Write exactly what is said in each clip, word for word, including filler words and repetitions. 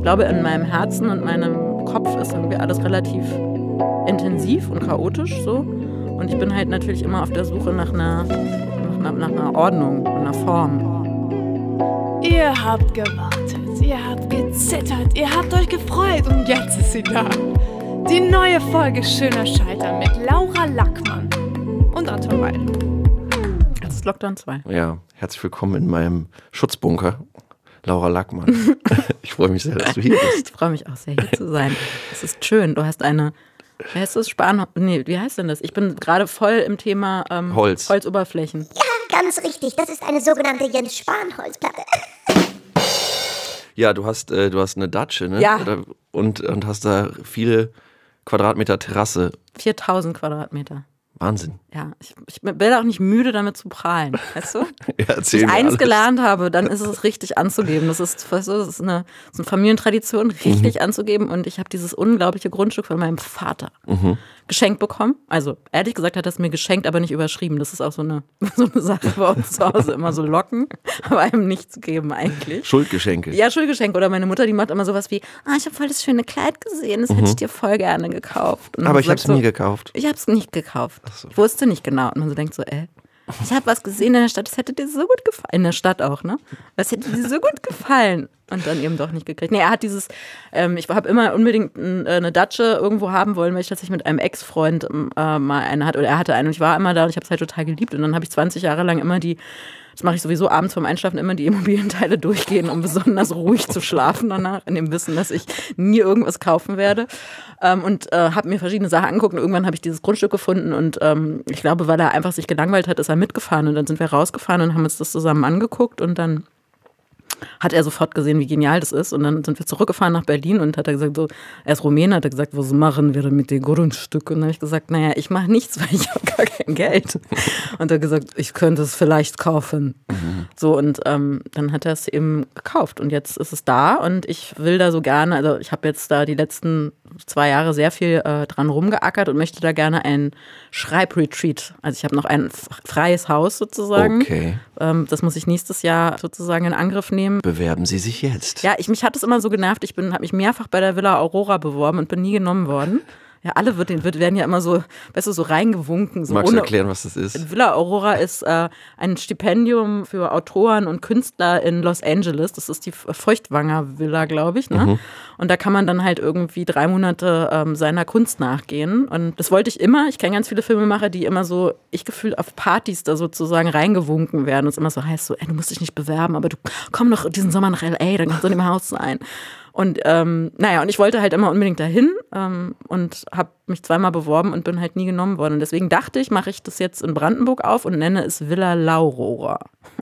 glaube, in meinem Herzen und meinem Kopf ist irgendwie alles relativ intensiv und chaotisch so. Und ich bin halt natürlich immer auf der Suche nach einer, nach einer, nach einer Ordnung und einer Form. Ihr habt gewartet, ihr habt gezittert, ihr habt euch gefreut und jetzt ist sie da. Die neue Folge Schöner Scheitern mit Laura Lackmann und Anton Weil. Das ist Lockdown zwei. Ja, herzlich willkommen in meinem Schutzbunker. Laura Lackmann. Ich freue mich sehr, dass du hier bist. Ich freue mich auch sehr, hier zu sein. Es ist schön. Du hast eine, wie heißt das? Span, nee, wie heißt denn das? Ich bin gerade voll im Thema ähm, Holz. Holzoberflächen. Ja, ganz richtig. Das ist eine sogenannte Jens Spahn-Holzplatte. Ja, du hast, äh, du hast eine Datsche, ne? Ja. Oder, und, und hast da viele Quadratmeter Terrasse. viertausend Quadratmeter. Wahnsinn. Ja, ich, ich bin auch nicht müde, damit zu prahlen, weißt du? Ja, erzähl Wenn ich mir eins alles. gelernt habe, dann ist es richtig anzugeben. Das ist, weißt du, das ist eine, das ist eine Familientradition, richtig mhm. anzugeben. Und ich habe dieses unglaubliche Grundstück von meinem Vater mhm. geschenkt bekommen. Also ehrlich gesagt hat er es mir geschenkt, aber nicht überschrieben. Das ist auch so eine, so eine Sache bei uns zu Hause. Immer so locken, aber einem nicht zu geben eigentlich. Schuldgeschenke. Ja, Schuldgeschenke. Oder meine Mutter, die macht immer sowas wie, ah, ich habe voll das schöne Kleid gesehen, das mhm. hätte ich dir voll gerne gekauft. Und aber ich habe es so, nie gekauft. Ich habe es nicht gekauft. So. Ich wusste nicht genau. Und man so denkt so, ey, ich habe was gesehen in der Stadt, das hätte dir so gut gefallen. In der Stadt auch, ne? Das hätte dir so gut gefallen. Und dann eben doch nicht gekriegt. Nee, er hat dieses, ähm, ich habe immer unbedingt ein, eine Datsche irgendwo haben wollen, weil ich tatsächlich mit einem Ex-Freund äh, mal eine hatte. Oder er hatte eine und ich war immer da und ich habe es halt total geliebt. Und dann habe ich zwanzig Jahre lang immer die, das mache ich sowieso abends vorm Einschlafen, immer die Immobilienteile durchgehen, um besonders ruhig zu schlafen danach, in dem Wissen, dass ich nie irgendwas kaufen werde. Ähm, und äh, habe mir verschiedene Sachen angeguckt und irgendwann habe ich dieses Grundstück gefunden und ähm, ich glaube, weil er einfach sich gelangweilt hat, ist er mitgefahren und dann sind wir rausgefahren und haben uns das zusammen angeguckt und dann hat er sofort gesehen, wie genial das ist. Und dann sind wir zurückgefahren nach Berlin und hat er gesagt, so, er ist Rumäne, hat er gesagt, was machen wir mit dem Grundstück? Und dann habe ich gesagt, naja, ich mache nichts, weil ich habe gar kein Geld. Und er hat gesagt, ich könnte es vielleicht kaufen. Mhm. So, und ähm, dann hat er es eben gekauft und jetzt ist es da und ich will da so gerne, also ich habe jetzt da die letzten zwei Jahre sehr viel äh, dran rumgeackert und möchte da gerne ein Schreibretreat. Also ich habe noch ein freies Haus sozusagen. Okay. Ähm, das muss ich nächstes Jahr sozusagen in Angriff nehmen. Bewerben Sie sich jetzt. Ja, ich, mich hat es immer so genervt. Ich habe mich mehrfach bei der Villa Aurora beworben und bin nie genommen worden. Ja, alle wird, wird, werden ja immer so, weißt du, so reingewunken. So Magst ohne, du erklären, was das ist? Villa Aurora ist äh, ein Stipendium für Autoren und Künstler in Los Angeles. Das ist die Feuchtwanger Villa, glaube ich. Ne? Mhm. Und da kann man dann halt irgendwie drei Monate ähm, seiner Kunst nachgehen. Und das wollte ich immer. Ich kenne ganz viele Filmemacher, die immer so, ich gefühlt auf Partys da sozusagen reingewunken werden. Und es immer so heißt, so, ey, du musst dich nicht bewerben, aber du komm doch diesen Sommer nach L A, dann kannst du in dem Haus sein. Und ähm, naja, und ich wollte halt immer unbedingt dahin ähm, und habe mich zweimal beworben und bin halt nie genommen worden. Und deswegen dachte ich, mache ich das jetzt in Brandenburg auf und nenne es Villa Laurora.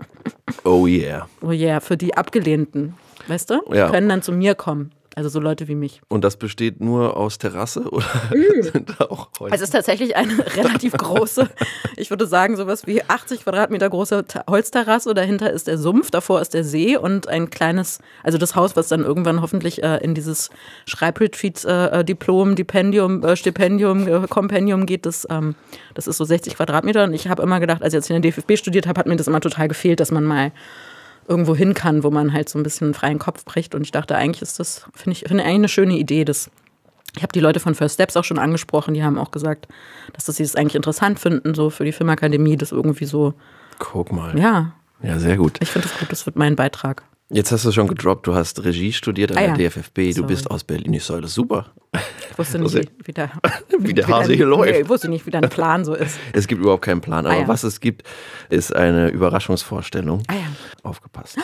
Oh yeah. Oh yeah, für die Abgelehnten, weißt du? Ja. Die können dann zu mir kommen. Also so Leute wie mich. Und das besteht nur aus Terrasse oder mm. sind da auch Holz? Es ist tatsächlich eine relativ große, ich würde sagen sowas wie achtzig Quadratmeter große Holzterrasse. Dahinter ist der Sumpf, davor ist der See und ein kleines, also das Haus, was dann irgendwann hoffentlich äh, in dieses Schreibretreat-Diplom, äh, Dipendium, äh, Stipendium, äh, Kompendium geht. Das, ähm, das ist so sechzig Quadratmeter. Und ich habe immer gedacht, als ich jetzt in der D F F B studiert habe, hat mir das immer total gefehlt, dass man mal irgendwo hin kann, wo man halt so ein bisschen einen freien Kopf bricht. Und ich dachte, eigentlich ist das, finde ich, finde eigentlich eine schöne Idee. Das, ich habe die Leute von First Steps auch schon angesprochen, die haben auch gesagt, dass sie es eigentlich interessant finden, so für die Filmakademie, das irgendwie so. Guck mal. Ja. Ja, sehr gut. Ich finde das gut, das wird mein Beitrag. Jetzt hast du schon gedroppt, du hast Regie studiert an ah, der ja. D F F B, du Sorry. bist aus Berlin. Ich soll das super. Ich wusste nicht, wie, wie der, wie der Hase hier läuft. Ich wusste nicht, wie dein Plan so ist. Es gibt überhaupt keinen Plan, aber ah, ja. was es gibt, ist eine Überraschungsvorstellung. Ah, ja. Aufgepasst.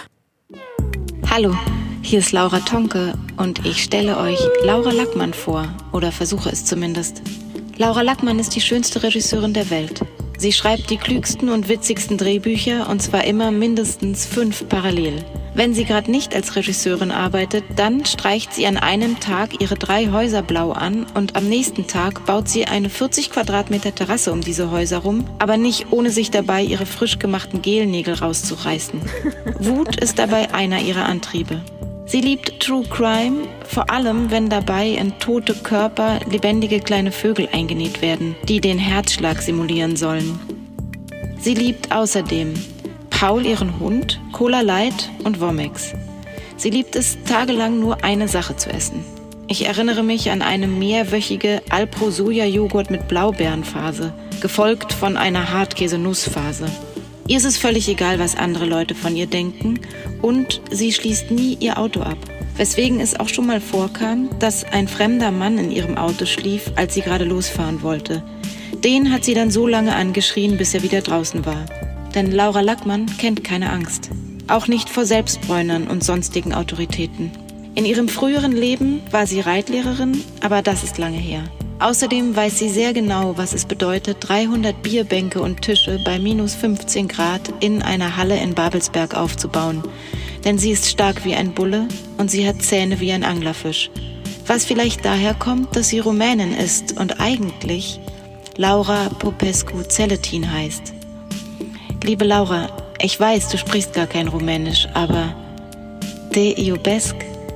Hallo, hier ist Laura Tonke und ich stelle euch Laura Lackmann vor, oder versuche es zumindest. Laura Lackmann ist die schönste Regisseurin der Welt. Sie schreibt die klügsten und witzigsten Drehbücher und zwar immer mindestens fünf parallel. Wenn sie gerade nicht als Regisseurin arbeitet, dann streicht sie an einem Tag ihre drei Häuser blau an und am nächsten Tag baut sie eine vierzig Quadratmeter Terrasse um diese Häuser rum, aber nicht ohne sich dabei ihre frisch gemachten Gelnägel rauszureißen. Wut ist dabei einer ihrer Antriebe. Sie liebt True Crime, vor allem wenn dabei in tote Körper lebendige kleine Vögel eingenäht werden, die den Herzschlag simulieren sollen. Sie liebt außerdem Paul ihren Hund, Cola Light und Womex. Sie liebt es, tagelang nur eine Sache zu essen. Ich erinnere mich an eine mehrwöchige Alpro-Soja-Joghurt mit Blaubeerenphase, gefolgt von einer Hartkäse-Nussphase. Ihr ist es völlig egal, was andere Leute von ihr denken, und sie schließt nie ihr Auto ab. Weswegen es auch schon mal vorkam, dass ein fremder Mann in ihrem Auto schlief, als sie gerade losfahren wollte. Den hat sie dann so lange angeschrien, bis er wieder draußen war. Denn Laura Lackmann kennt keine Angst. Auch nicht vor Selbstbräunern und sonstigen Autoritäten. In ihrem früheren Leben war sie Reitlehrerin, aber das ist lange her. Außerdem weiß sie sehr genau, was es bedeutet, dreihundert Bierbänke und Tische bei minus fünfzehn Grad in einer Halle in Babelsberg aufzubauen. Denn sie ist stark wie ein Bulle und sie hat Zähne wie ein Anglerfisch. Was vielleicht daher kommt, dass sie Rumänin ist und eigentlich Laura Popescu-Celetin heißt. Liebe Laura, ich weiß, du sprichst gar kein Rumänisch, aber Te iubesc.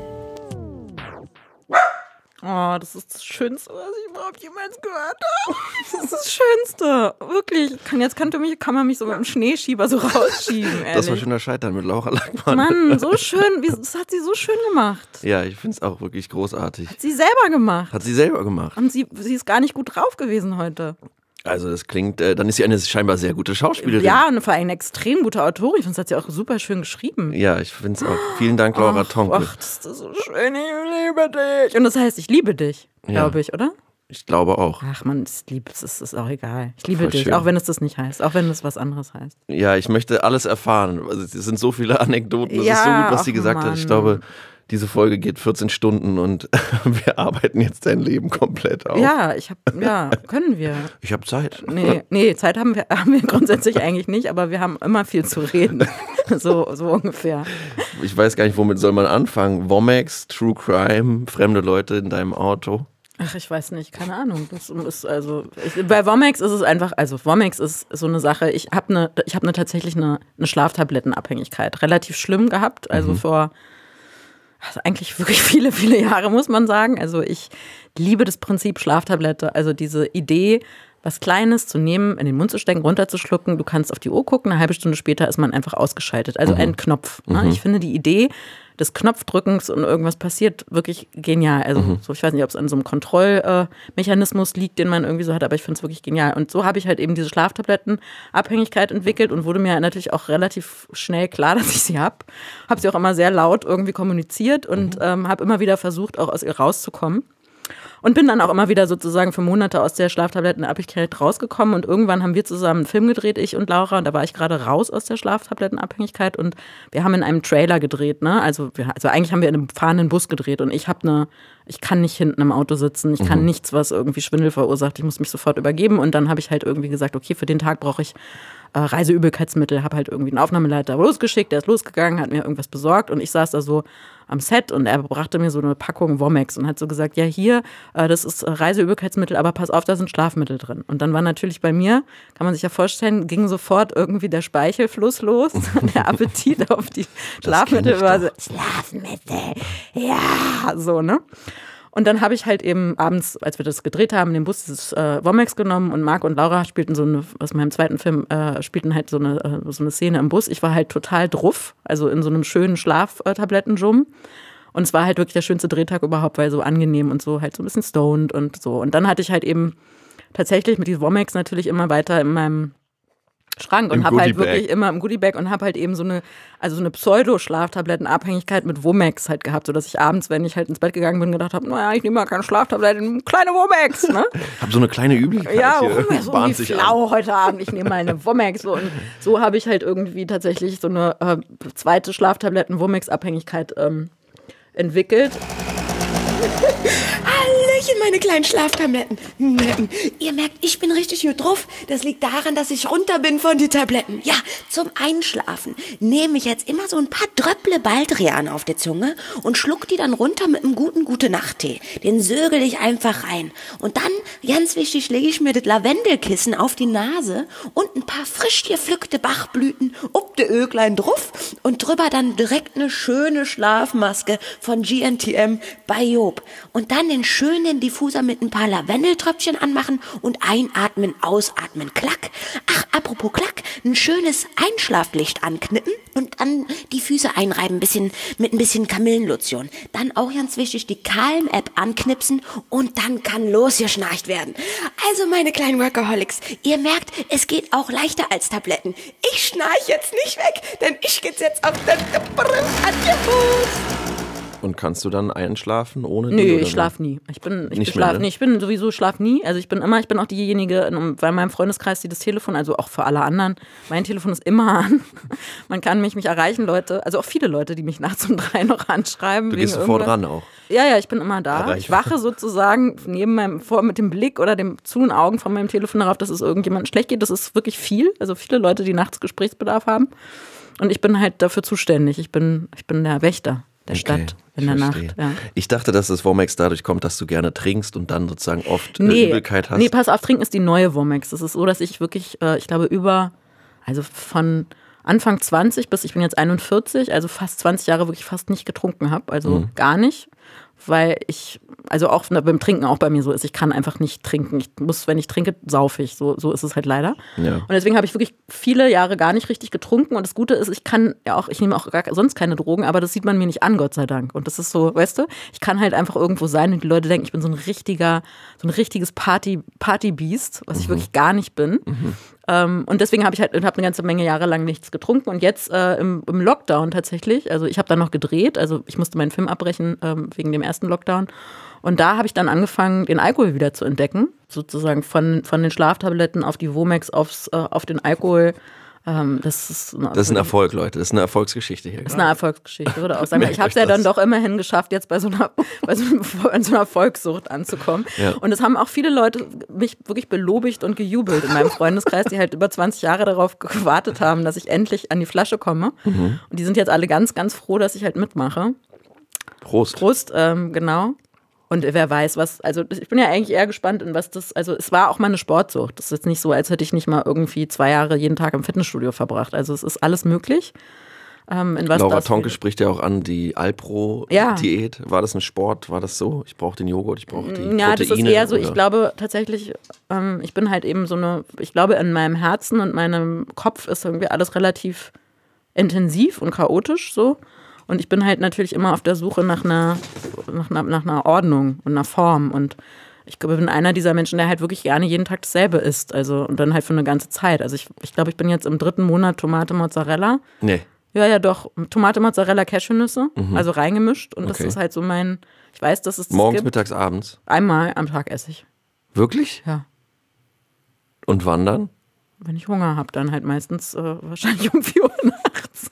Oh, das ist das Schönste, was ich überhaupt jemals gehört habe. Das ist das Schönste. Wirklich. Kann, jetzt kann, mich, kann man mich so mit dem Schneeschieber so rausschieben, ehrlich. Das war schöner Scheitern mit Laura Lackmann. Mann, so schön. Wie, das hat sie so schön gemacht. Ja, ich finde es auch wirklich großartig. Hat sie selber gemacht. Hat sie selber gemacht. Und sie, sie ist gar nicht gut drauf gewesen heute. Also das klingt, äh, dann ist sie eine scheinbar sehr gute Schauspielerin. Ja, und vor allem eine extrem gute Autorin. Ich finde, das hat sie auch super schön geschrieben. Ja, ich finde es auch. Vielen Dank, Laura ach, Tonke. Ach, das ist so schön. Ich liebe dich. Und das heißt, ich liebe dich, glaube ich, oder? Ich glaube auch. Ach man, ich liebe es, es ist auch egal. Ich liebe Voll dich, schön. auch wenn es das nicht heißt, auch wenn es was anderes heißt. Ja, ich möchte alles erfahren. Also, es sind so viele Anekdoten. Es Ja, ist so gut, was ach, sie gesagt Mann. hat. Ich glaube, diese Folge geht vierzehn Stunden und wir arbeiten jetzt dein Leben komplett auf. Ja, ich habe, ja, können wir. Ich habe Zeit. Nee, nee, Zeit haben wir, haben wir grundsätzlich eigentlich nicht, aber wir haben immer viel zu reden. So, so ungefähr. Ich weiß gar nicht, womit soll man anfangen. Womex, True Crime, fremde Leute in deinem Auto. Ach, ich weiß nicht, keine Ahnung. Das ist also ich, bei Womex ist es einfach, also Womex ist so eine Sache. Ich habe eine, ich habe eine tatsächlich eine, eine Schlaftablettenabhängigkeit, relativ schlimm gehabt. Also mhm. vor also eigentlich wirklich viele, viele Jahre, muss man sagen. Also ich liebe das Prinzip Schlaftablette, also diese Idee, was Kleines zu nehmen, in den Mund zu stecken, runterzuschlucken. Du kannst auf die Uhr gucken, eine halbe Stunde später ist man einfach ausgeschaltet. Also mhm. ein Knopf. Ne? Mhm. Ich finde die Idee des Knopfdrückens und irgendwas passiert wirklich genial. Also mhm. so, ich weiß nicht, ob es an so einem Kontrollmechanismus äh, liegt, den man irgendwie so hat, aber ich finde es wirklich genial. Und so habe ich halt eben diese Schlaftablettenabhängigkeit entwickelt und wurde mir natürlich auch relativ schnell klar, dass ich sie habe. Habe sie auch immer sehr laut irgendwie kommuniziert und mhm. ähm, habe immer wieder versucht, auch aus ihr rauszukommen. Und bin dann auch immer wieder sozusagen für Monate aus der Schlaftablettenabhängigkeit rausgekommen. Und irgendwann haben wir zusammen einen Film gedreht, ich und Laura. Und da war ich gerade raus aus der Schlaftablettenabhängigkeit. Und wir haben in einem Trailer gedreht. Ne? Also, wir, also eigentlich haben wir in einem fahrenden Bus gedreht. Und ich habe eine, ich kann nicht hinten im Auto sitzen. Ich kann mhm. nichts, was irgendwie Schwindel verursacht. Ich muss mich sofort übergeben. Und dann habe ich halt irgendwie gesagt, okay, für den Tag brauche ich äh, Reiseübelkeitsmittel. Habe halt irgendwie einen Aufnahmeleiter losgeschickt. Der ist losgegangen, hat mir irgendwas besorgt. Und ich saß da so am Set und er brachte mir so eine Packung Womex und hat so gesagt, ja hier, äh, das ist Reiseübelkeitsmittel, aber pass auf, da sind Schlafmittel drin. Und dann war natürlich bei mir, kann man sich ja vorstellen, ging sofort irgendwie der Speichelfluss los, der Appetit auf die Schlafmittel war so, Schlafmittel, ja, so, ne? Und dann habe ich halt eben abends, als wir das gedreht haben, in dem Bus dieses äh, Womex genommen und Marc und Laura spielten so eine, aus meinem zweiten Film, äh, spielten halt so eine, äh, so eine Szene im Bus. Ich war halt total druff, also in so einem schönen Schlaftablettendschum. Und es war halt wirklich der schönste Drehtag überhaupt, weil so angenehm und so halt so ein bisschen stoned und so. Und dann hatte ich halt eben tatsächlich mit diesem Womex natürlich immer weiter in meinem Schrank und habe halt wirklich immer im Goodiebag und habe halt eben so eine, also so eine Pseudo-Schlaftablettenabhängigkeit mit Womex halt gehabt, sodass ich abends, wenn ich halt ins Bett gegangen bin, gedacht habe, naja, ich nehme mal keine Schlaftabletten, kleine Womex, ne? Hab so eine kleine Übelkeit ja, hier. Ja, so wie flau heute Abend, ich nehme mal eine Womex. So. Und so habe ich halt irgendwie tatsächlich so eine äh, zweite Schlaftabletten-Womex-Abhängigkeit ähm, entwickelt. Hallöchen, meine kleinen Schlaftabletten. Ihr merkt, ich bin richtig gut drauf. Das liegt daran, dass ich runter bin von den Tabletten. Ja, zum Einschlafen nehme ich jetzt immer so ein paar Dröpple Baldrian auf die Zunge und schluck die dann runter mit einem guten Gute-Nacht-Tee. Den sögel ich einfach rein. Und dann, ganz wichtig, lege ich mir das Lavendelkissen auf die Nase und ein paar frisch gepflückte Bachblüten ob de Öglein drauf und drüber dann direkt eine schöne Schlafmaske von G N T M bei Job. Und dann den schönen den Diffuser mit ein paar Lavendeltröpfchen anmachen und einatmen, ausatmen, klack. Ach, apropos klack, ein schönes Einschlaflicht anknippen und dann die Füße einreiben, bisschen, mit ein bisschen Kamillenlotion. Dann auch ganz wichtig, die Calm-App anknipsen und dann kann losgeschnarcht werden. Also meine kleinen Workaholics, ihr merkt, es geht auch leichter als Tabletten. Ich schnarch jetzt nicht weg, denn ich geht's jetzt auf den Fuß. Und kannst du dann einschlafen ohne die? Nö, oder ich schlaf nie. Ich bin, ich Nicht schlaf mehr, ne? nie. Ich bin sowieso schlaf nie. Also ich bin immer, ich bin auch diejenige, bei meinem Freundeskreis, die das Telefon, also auch für alle anderen, mein Telefon ist immer an. Man kann mich, mich erreichen, Leute, also auch viele Leute, die mich nachts um drei noch anschreiben. Du wegen gehst sofort irgendwas. ran auch. Ja, ja, ich bin immer da. Erreichbar. Ich wache sozusagen neben meinem, vor, mit dem Blick oder dem zu den Augen von meinem Telefon darauf, dass es irgendjemandem schlecht geht. Das ist wirklich viel. Also viele Leute, die nachts Gesprächsbedarf haben. Und ich bin halt dafür zuständig. Ich bin, ich bin der Wächter der Okay, Stadt in ich der verstehe. Nacht. Ja. Ich dachte, dass das Womex dadurch kommt, dass du gerne trinkst und dann sozusagen oft äh, Nee, Übelkeit hast. nee, pass auf, trinken ist die neue Womex. Es ist so, dass ich wirklich, äh, ich glaube, über, also von Anfang zwanzig bis ich bin jetzt einundvierzig, also fast zwanzig Jahre wirklich fast nicht getrunken habe, also Mhm. gar nicht, weil ich, also auch beim Trinken auch bei mir so ist, ich kann einfach nicht trinken. Ich muss, wenn ich trinke, saufe ich. So, so ist es halt leider. Ja. Und deswegen habe ich wirklich viele Jahre gar nicht richtig getrunken. Und das Gute ist, ich kann ja auch, ich nehme auch gar, sonst keine Drogen, aber das sieht man mir nicht an, Gott sei Dank. Und das ist so, weißt du, ich kann halt einfach irgendwo sein und die Leute denken, ich bin so ein richtiger, so ein richtiges Party, Partybiest, was ich Mhm. wirklich gar nicht bin. Mhm. Ähm, und deswegen habe ich halt hab eine ganze Menge Jahre lang nichts getrunken. Und jetzt äh, im, im Lockdown tatsächlich, also ich habe dann noch gedreht, also ich musste meinen Film abbrechen ähm, wegen dem ersten Lockdown. Und da habe ich dann angefangen, den Alkohol wieder zu entdecken, sozusagen von, von den Schlaftabletten auf die Womex, aufs, äh, auf den Alkohol. Ähm, das ist, eine, Das ist ein Erfolg, Leute. Das ist eine Erfolgsgeschichte hier. Das ist eine Erfolgsgeschichte, würde auch sagen. Merkt Ich habe es euch ja dann das. doch immerhin geschafft, jetzt bei so einer, bei so, einem, so einer Volkssucht anzukommen. Ja. Und es haben auch viele Leute mich wirklich belobigt und gejubelt in meinem Freundeskreis, die halt über zwanzig Jahre darauf gewartet haben, dass ich endlich an die Flasche komme. Mhm. Und die sind jetzt alle ganz, ganz froh, dass ich halt mitmache. Prost. Prost, ähm, genau. Und wer weiß, was, also ich bin ja eigentlich eher gespannt, in was das, also es war auch mal eine Sportsucht. Das ist jetzt nicht so, als hätte ich nicht mal irgendwie zwei Jahre jeden Tag im Fitnessstudio verbracht. Also es ist alles möglich. Ähm, in was Laura das Tonke spricht ja auch an die Alpro-Diät. Ja. War das ein Sport? War das so? Ich brauche den Joghurt, ich brauche die Ja, das ist Proteine, eher so, ich oder? glaube tatsächlich, ähm, ich bin halt eben so eine, ich glaube in meinem Herzen und meinem Kopf ist irgendwie alles relativ intensiv und chaotisch so. Und ich bin halt natürlich immer auf der Suche nach einer, nach einer, nach einer Ordnung und einer Form. Und ich bin einer dieser Menschen, der halt wirklich gerne jeden Tag dasselbe isst. Also, und dann halt für eine ganze Zeit. Also ich, ich glaube, ich bin jetzt im dritten Monat Tomate Mozzarella. Nee. Ja, ja, doch. Tomate, Mozzarella, Cashewnüsse. Mhm. Also reingemischt. Und das Okay. ist halt so mein, ich weiß, dass es das Morgens, gibt. mittags, abends. Einmal am Tag esse ich. Wirklich? Ja. Und wann dann? Wenn ich Hunger habe, dann halt meistens äh, wahrscheinlich um vier Uhr nachts.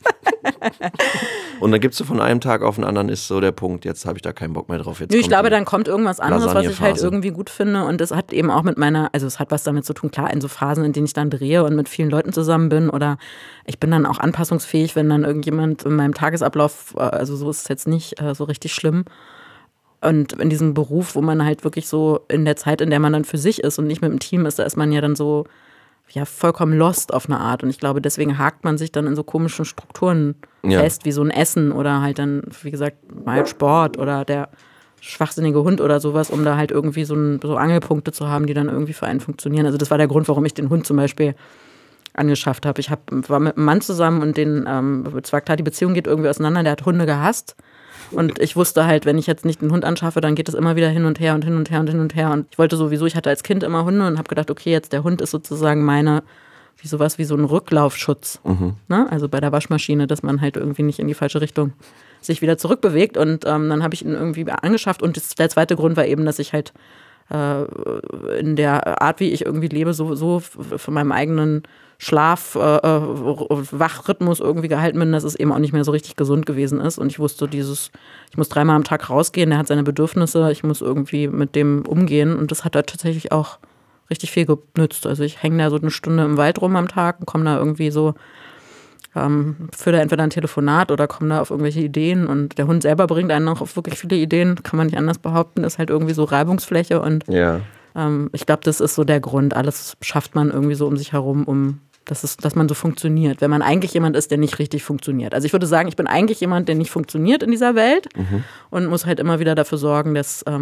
Und dann gibst du von einem Tag auf den anderen, ist so der Punkt, jetzt habe ich da keinen Bock mehr drauf. Jetzt Nö, ich kommt glaube, die dann kommt irgendwas anderes, was ich halt Lasagnephase. irgendwie gut finde. Und das hat eben auch mit meiner, also es hat was damit zu tun, klar, in so Phasen, in denen ich dann drehe und mit vielen Leuten zusammen bin. Oder ich bin dann auch anpassungsfähig, wenn dann irgendjemand in meinem Tagesablauf, äh, also so ist es jetzt nicht äh, so richtig schlimm. Und in diesem Beruf, wo man halt wirklich so in der Zeit, in der man dann für sich ist und nicht mit dem Team ist, da ist man ja dann so ja vollkommen lost auf eine Art. Und ich glaube, deswegen hakt man sich dann in so komischen Strukturen Ja. fest, wie so ein Essen oder halt dann, wie gesagt, mal Sport oder der schwachsinnige Hund oder sowas, um da halt irgendwie so, ein, so Angelpunkte zu haben, die dann irgendwie für einen funktionieren. Also das war der Grund, warum ich den Hund zum Beispiel angeschafft habe. Ich hab, war mit einem Mann zusammen und den, ähm, zwar klar, die Beziehung geht irgendwie auseinander, der hat Hunde gehasst. Und ich wusste halt, wenn ich jetzt nicht einen Hund anschaffe, dann geht es immer wieder hin und her und hin und her und hin und her. Und ich wollte sowieso, ich hatte als Kind immer Hunde und habe gedacht, okay, jetzt der Hund ist sozusagen meine, wie sowas wie so ein Rücklaufschutz. Mhm. Ne? Also bei der Waschmaschine, dass man halt irgendwie nicht in die falsche Richtung sich wieder zurückbewegt. Und ähm, dann habe ich ihn irgendwie angeschafft. Und das, der zweite Grund war eben, dass ich halt äh, in der Art, wie ich irgendwie lebe, so, so von meinem eigenen Schlaf, äh, Wachrhythmus irgendwie gehalten bin, dass es eben auch nicht mehr so richtig gesund gewesen ist. Und ich wusste, dieses, ich muss dreimal am Tag rausgehen, der hat seine Bedürfnisse, ich muss irgendwie mit dem umgehen. Und das hat da tatsächlich auch richtig viel genützt. Also ich hänge da so eine Stunde im Wald rum am Tag und komme da irgendwie so, ähm, führe da entweder ein Telefonat oder komme da auf irgendwelche Ideen. Und der Hund selber bringt einen auch auf wirklich viele Ideen, kann man nicht anders behaupten, ist halt irgendwie so Reibungsfläche. Und Ja. ähm, ich glaube, das ist so der Grund. Alles schafft man irgendwie so um sich herum, um dass, es, dass man so funktioniert. Wenn man eigentlich jemand ist, der nicht richtig funktioniert. Also ich würde sagen, ich bin eigentlich jemand, der nicht funktioniert in dieser Welt Mhm. und muss halt immer wieder dafür sorgen, dass, ähm,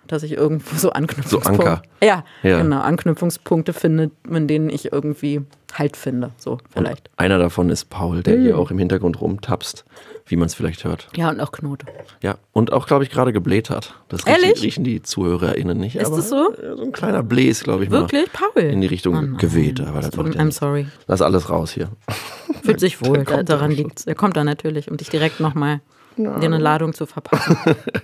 dass ich irgendwo so Anknüpfungspunkte, So Anker. Ja, Ja. genau, Anknüpfungspunkte finde, in denen ich irgendwie Halt finde, so vielleicht. Und einer davon ist Paul, der hier auch im Hintergrund rumtapst, wie man es vielleicht hört. Ja, und auch Knote. Ja, und auch, glaube ich, gerade gebläht hat. Das riechen, Ehrlich? riechen die ZuhörerInnen nicht. Ist aber das so? äh, so ein kleiner Bläs, glaube ich Wirklich? mal. Paul? In die Richtung Oh nein. geweht. Aber das Tut- macht ja I'm nichts. sorry. Lass alles raus hier. Fühlt sich wohl, Der kommt daran doch schon. liegt Er kommt dann natürlich, um dich direkt nochmal dir eine Ladung zu verpassen.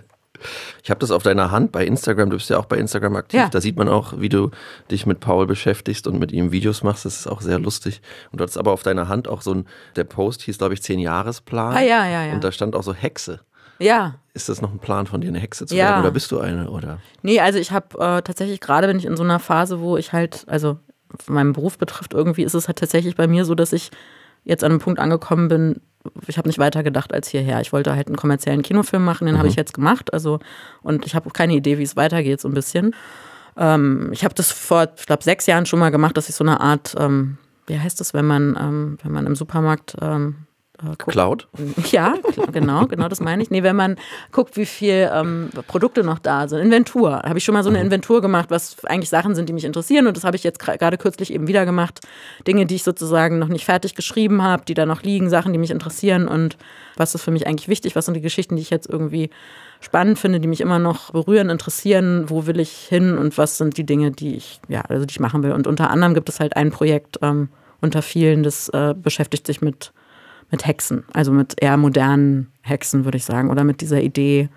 Ich habe das auf deiner Hand bei Instagram, du bist ja auch bei Instagram aktiv, Ja. da sieht man auch, wie du dich mit Paul beschäftigst und mit ihm Videos machst, das ist auch sehr lustig. Und du hattest aber auf deiner Hand auch so ein, der Post hieß, glaube ich, zehn-Jahresplan. Ah, ja, ja, ja. Und da stand auch so Hexe. Ja, Ist das noch ein Plan von dir, eine Hexe zu Ja. werden oder bist du eine? Oder? nee, also ich habe äh, tatsächlich gerade bin ich in so einer Phase, wo ich halt, also was meinen Beruf betrifft, irgendwie ist es halt tatsächlich bei mir so, dass ich jetzt an einem Punkt angekommen bin, ich habe nicht weiter gedacht als hierher. Ich wollte halt einen kommerziellen Kinofilm machen, den habe ich jetzt gemacht. Also, und ich habe keine Idee, wie es weitergeht, so ein bisschen. Ähm, ich habe das vor, ich glaube, sechs Jahren schon mal gemacht, dass ich so eine Art, ähm, wie heißt das, wenn man, ähm, wenn man im Supermarkt ähm, äh, guckt. Cloud? Ja, genau, genau, das meine ich. Nee, wenn man guckt, wie viel ähm, Produkte noch da sind. Inventur. Habe ich schon mal so eine Inventur gemacht, was eigentlich Sachen sind, die mich interessieren. Und das habe ich jetzt gra- gerade kürzlich eben wieder gemacht. Dinge, die ich sozusagen noch nicht fertig geschrieben habe, die da noch liegen, Sachen, die mich interessieren. Und was ist für mich eigentlich wichtig? Was sind die Geschichten, die ich jetzt irgendwie spannend finde, die mich immer noch berühren, interessieren? Wo will ich hin? Und was sind die Dinge, die ich, ja, also die ich machen will? Und unter anderem gibt es halt ein Projekt ähm, unter vielen, das äh, beschäftigt sich mit mit Hexen, also mit eher modernen Hexen, würde ich sagen, oder mit dieser Idee,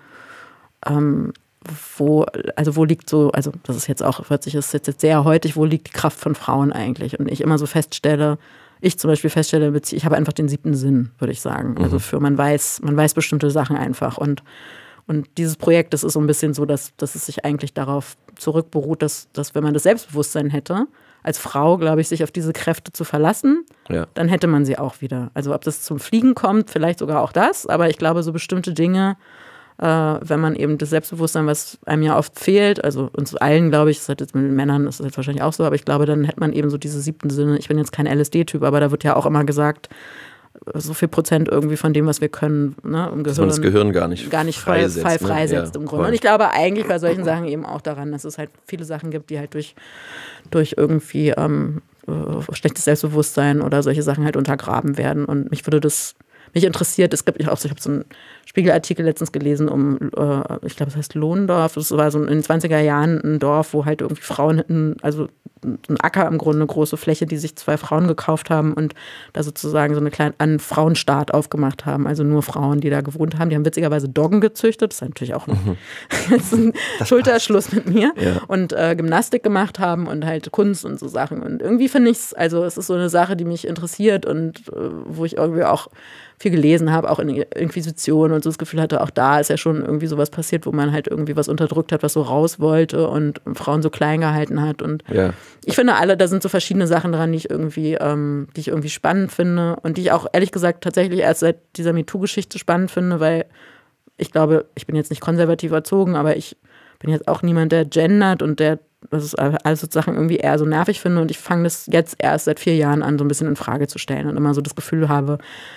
ähm, wo, also wo liegt so, also das ist jetzt auch, hört sich das jetzt sehr heutig, wo liegt die Kraft von Frauen eigentlich? Und ich immer so feststelle, ich zum Beispiel feststelle, ich habe einfach den siebten Sinn, würde ich sagen. Also für, man weiß, man weiß bestimmte Sachen einfach und Und dieses Projekt, das ist so ein bisschen so, dass, dass es sich eigentlich darauf zurückberuht, dass, dass wenn man das Selbstbewusstsein hätte, als Frau, glaube ich, sich auf diese Kräfte zu verlassen, Ja. dann hätte man sie auch wieder. Also ob das zum Fliegen kommt, vielleicht sogar auch das, aber ich glaube, so bestimmte Dinge, äh, wenn man eben das Selbstbewusstsein, was einem ja oft fehlt, also uns allen, glaube ich, das hat jetzt mit den Männern, das ist jetzt wahrscheinlich auch so, aber ich glaube, dann hätte man eben so diese siebten Sinne. Ich bin jetzt kein L S D-Typ, aber da wird ja auch immer gesagt, so viel Prozent irgendwie von dem, was wir können, ne, im Gehirn. Dass man das Gehirn gar nicht gar nicht frei, freisetzt, frei ne? freisetzt Ja, im Grunde. voll. Und ich glaube eigentlich bei solchen Sachen eben auch daran, dass es halt viele Sachen gibt, die halt durch, durch irgendwie ähm, äh, schlechtes Selbstbewusstsein oder solche Sachen halt untergraben werden. Und mich würde das, mich interessiert, es gibt auch so, ich habe so einen Spiegelartikel letztens gelesen um, äh, ich glaube, es heißt Lohndorf, das war so in den zwanziger Jahren ein Dorf, wo halt irgendwie Frauen hätten, also ein Acker im Grunde, eine große Fläche, die sich zwei Frauen gekauft haben und da sozusagen so eine kleine, einen Frauenstaat aufgemacht haben, also nur Frauen, die da gewohnt haben. Die haben witzigerweise Doggen gezüchtet, das ist natürlich auch ein, das ist ein Schulterschluss mit mir, Ja. und äh, Gymnastik gemacht haben und halt Kunst und so Sachen. Und irgendwie finde ich es, also es ist so eine Sache, die mich interessiert und äh, wo ich irgendwie auch viel gelesen habe, auch in der Inquisition und so das Gefühl hatte, auch da ist ja schon irgendwie sowas passiert, wo man halt irgendwie was unterdrückt hat, was so raus wollte und Frauen so klein gehalten hat. Und Ja. ich finde alle, da sind so verschiedene Sachen dran, die ich irgendwie, ähm, die ich irgendwie spannend finde und die ich auch ehrlich gesagt tatsächlich erst seit dieser MeToo-Geschichte spannend finde, weil ich glaube, ich bin jetzt nicht konservativ erzogen, aber ich bin jetzt auch niemand, der gendert und der das ist alles sozusagen irgendwie eher so nervig finde und ich fange das jetzt erst seit vier Jahren an, so ein bisschen in Frage zu stellen und immer so das Gefühl habe,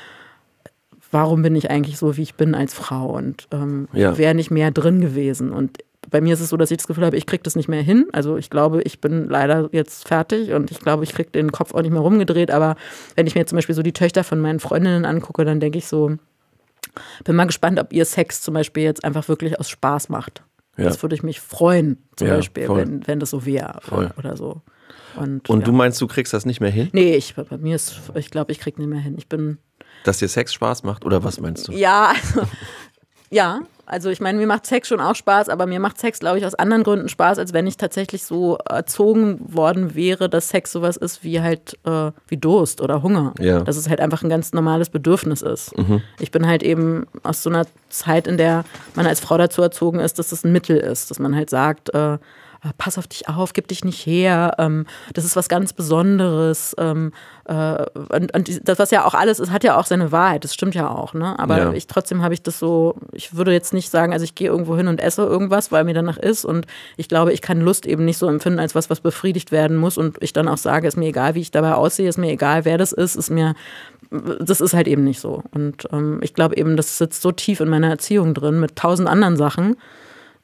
warum bin ich eigentlich so, wie ich bin als Frau und ähm, Ja. wäre nicht mehr drin gewesen. Und bei mir ist es so, dass ich das Gefühl habe, ich kriege das nicht mehr hin. Also ich glaube, ich bin leider jetzt fertig und ich glaube, ich kriege den Kopf auch nicht mehr rumgedreht. Aber wenn ich mir zum Beispiel so die Töchter von meinen Freundinnen angucke, dann denke ich so, bin mal gespannt, ob ihr Sex zum Beispiel jetzt einfach wirklich aus Spaß macht. Ja. Das würde ich mich freuen, zum Ja, Beispiel, voll. wenn, wenn das so wäre Voll. oder, oder so. Und, Und ja. du meinst, du kriegst das nicht mehr hin? Nee, ich, bei mir ist, ich glaube, ich kriege nicht mehr hin. Ich bin Dass dir Sex Spaß macht? Oder was meinst du? Ja, also, ja, also ich meine, mir macht Sex schon auch Spaß, aber mir macht Sex, glaube ich, aus anderen Gründen Spaß, als wenn ich tatsächlich so erzogen worden wäre, dass Sex sowas ist wie halt äh, wie Durst oder Hunger. Ja. Dass es halt einfach ein ganz normales Bedürfnis ist. Ich bin halt eben aus so einer Zeit, in der man als Frau dazu erzogen ist, dass das ein Mittel ist, dass man halt sagt, äh, pass auf dich auf, gib dich nicht her, ähm, das ist was ganz Besonderes. Ähm, äh, und, und das, was ja auch alles ist, hat ja auch seine Wahrheit, das stimmt ja auch, ne? Aber Ja. ich trotzdem habe ich das so, ich würde jetzt nicht sagen, also ich gehe irgendwo hin und esse irgendwas, weil mir danach ist und ich glaube, ich kann Lust eben nicht so empfinden als was, was befriedigt werden muss und ich dann auch sage, ist mir egal, wie ich dabei aussehe, ist mir egal, wer das ist, ist mir, das ist halt eben nicht so. Und ähm, ich glaube eben, das sitzt so tief in meiner Erziehung drin mit tausend anderen Sachen,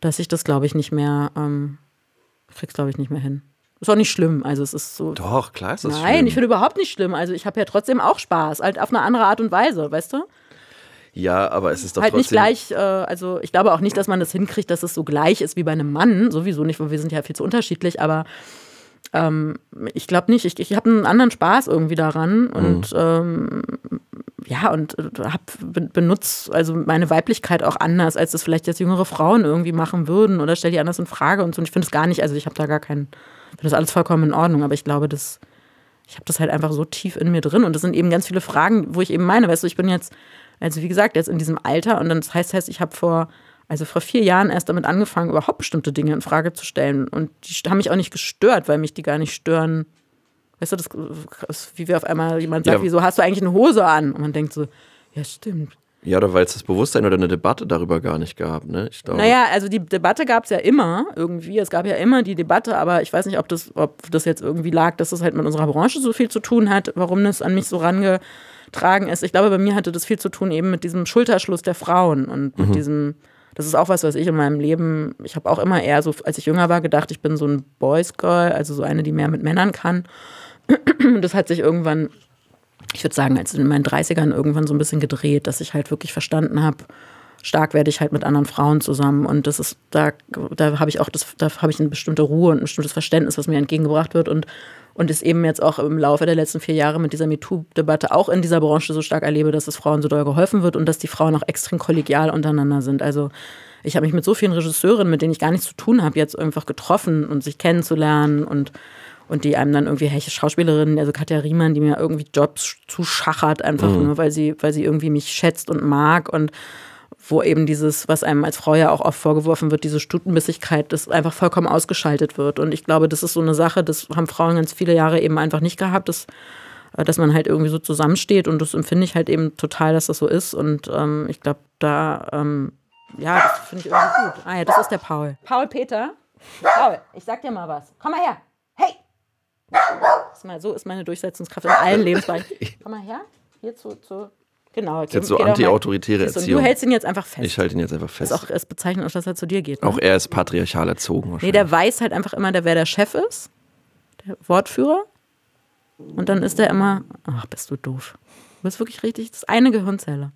dass ich das, glaube ich, nicht mehr, ähm, ich krieg's, glaube ich, nicht mehr hin. Ist auch nicht schlimm, also es ist so. Doch, klar ist das schlimm. Nein, ich finde überhaupt nicht schlimm, also ich habe ja trotzdem auch Spaß, halt auf eine andere Art und Weise, weißt du? Ja, aber es ist doch halt trotzdem... nicht gleich, äh, also ich glaube auch nicht, dass man das hinkriegt, dass es so gleich ist wie bei einem Mann, sowieso nicht, weil wir sind ja viel zu unterschiedlich, aber ähm, ich glaube nicht, ich, ich habe einen anderen Spaß irgendwie daran und mhm. ähm, ja, und hab, benutze also meine Weiblichkeit auch anders, als das vielleicht jetzt jüngere Frauen irgendwie machen würden oder stell die anders in Frage und so. Und ich finde es gar nicht, also ich habe da gar keinen, finde das alles vollkommen in Ordnung, aber ich glaube, das, ich habe das halt einfach so tief in mir drin und das sind eben ganz viele Fragen, wo ich eben meine, weißt du, ich bin jetzt, also wie gesagt, jetzt in diesem Alter und dann das heißt, heißt ich habe vor, also vor vier Jahren erst damit angefangen, überhaupt bestimmte Dinge in Frage zu stellen und die haben mich auch nicht gestört, weil mich die gar nicht stören. Weißt du, das ist wie wir auf einmal jemand sagt, ja. Wieso hast du eigentlich eine Hose an? Und man denkt so, ja, stimmt. Ja, oder weil es das Bewusstsein oder eine Debatte darüber gar nicht gab, ne? Ich glaube. Naja, also die Debatte gab es ja immer irgendwie. Es gab ja immer die Debatte, aber ich weiß nicht, ob das, ob das jetzt irgendwie lag, dass das halt mit unserer Branche so viel zu tun hat, warum das an mich so rangetragen ist. Ich glaube, bei mir hatte das viel zu tun eben mit diesem Schulterschluss der Frauen und mit mhm. diesem, das ist auch was, was ich in meinem Leben, ich habe auch immer eher so, als ich jünger war, gedacht, ich bin so ein Boys Girl, also so eine, die mehr mit Männern kann. Das hat sich irgendwann, ich würde sagen, als in meinen dreißigern irgendwann so ein bisschen gedreht, dass ich halt wirklich verstanden habe, stark werde ich halt mit anderen Frauen zusammen und das ist, da, da habe ich auch, das, da habe ich eine bestimmte Ruhe und ein bestimmtes Verständnis, was mir entgegengebracht wird und, und es eben jetzt auch im Laufe der letzten vier Jahre mit dieser MeToo-Debatte auch in dieser Branche so stark erlebe, dass es Frauen so doll geholfen wird und dass die Frauen auch extrem kollegial untereinander sind. Also ich habe mich mit so vielen Regisseurinnen, mit denen ich gar nichts zu tun habe, jetzt einfach getroffen und sich kennenzulernen und Und die einem dann irgendwie, hey, Schauspielerin, also Katja Riemann, die mir irgendwie Jobs zuschachert, einfach mhm. nur, weil sie, weil sie irgendwie mich schätzt und mag und wo eben dieses, was einem als Frau ja auch oft vorgeworfen wird, diese Stutenbissigkeit, das einfach vollkommen ausgeschaltet wird. Und ich glaube, das ist so eine Sache, das haben Frauen ganz viele Jahre eben einfach nicht gehabt, dass, dass man halt irgendwie so zusammensteht und das empfinde ich halt eben total, dass das so ist. Und ähm, ich glaube, da, ähm, ja, das finde ich irgendwie gut. Ah ja, das ist der Paul. Paul Peter. Paul, ich sag dir mal was. Komm mal her. Hey! Das mal, so ist meine Durchsetzungskraft in allen Lebensbereichen. Komm mal her, hier zu, zu genau. Jetzt so anti-autoritäre Erziehung. Und du hältst ihn jetzt einfach fest. Ich halte ihn jetzt einfach fest. Das ist auch es bezeichnet auch, dass er zu dir geht. Ne? Auch er ist patriarchal erzogen wahrscheinlich. Nee, der weiß halt einfach immer, der, wer der Chef ist, der Wortführer. Und dann ist der immer, ach, bist du doof. Du bist wirklich richtig, das ist eine Gehirnzelle.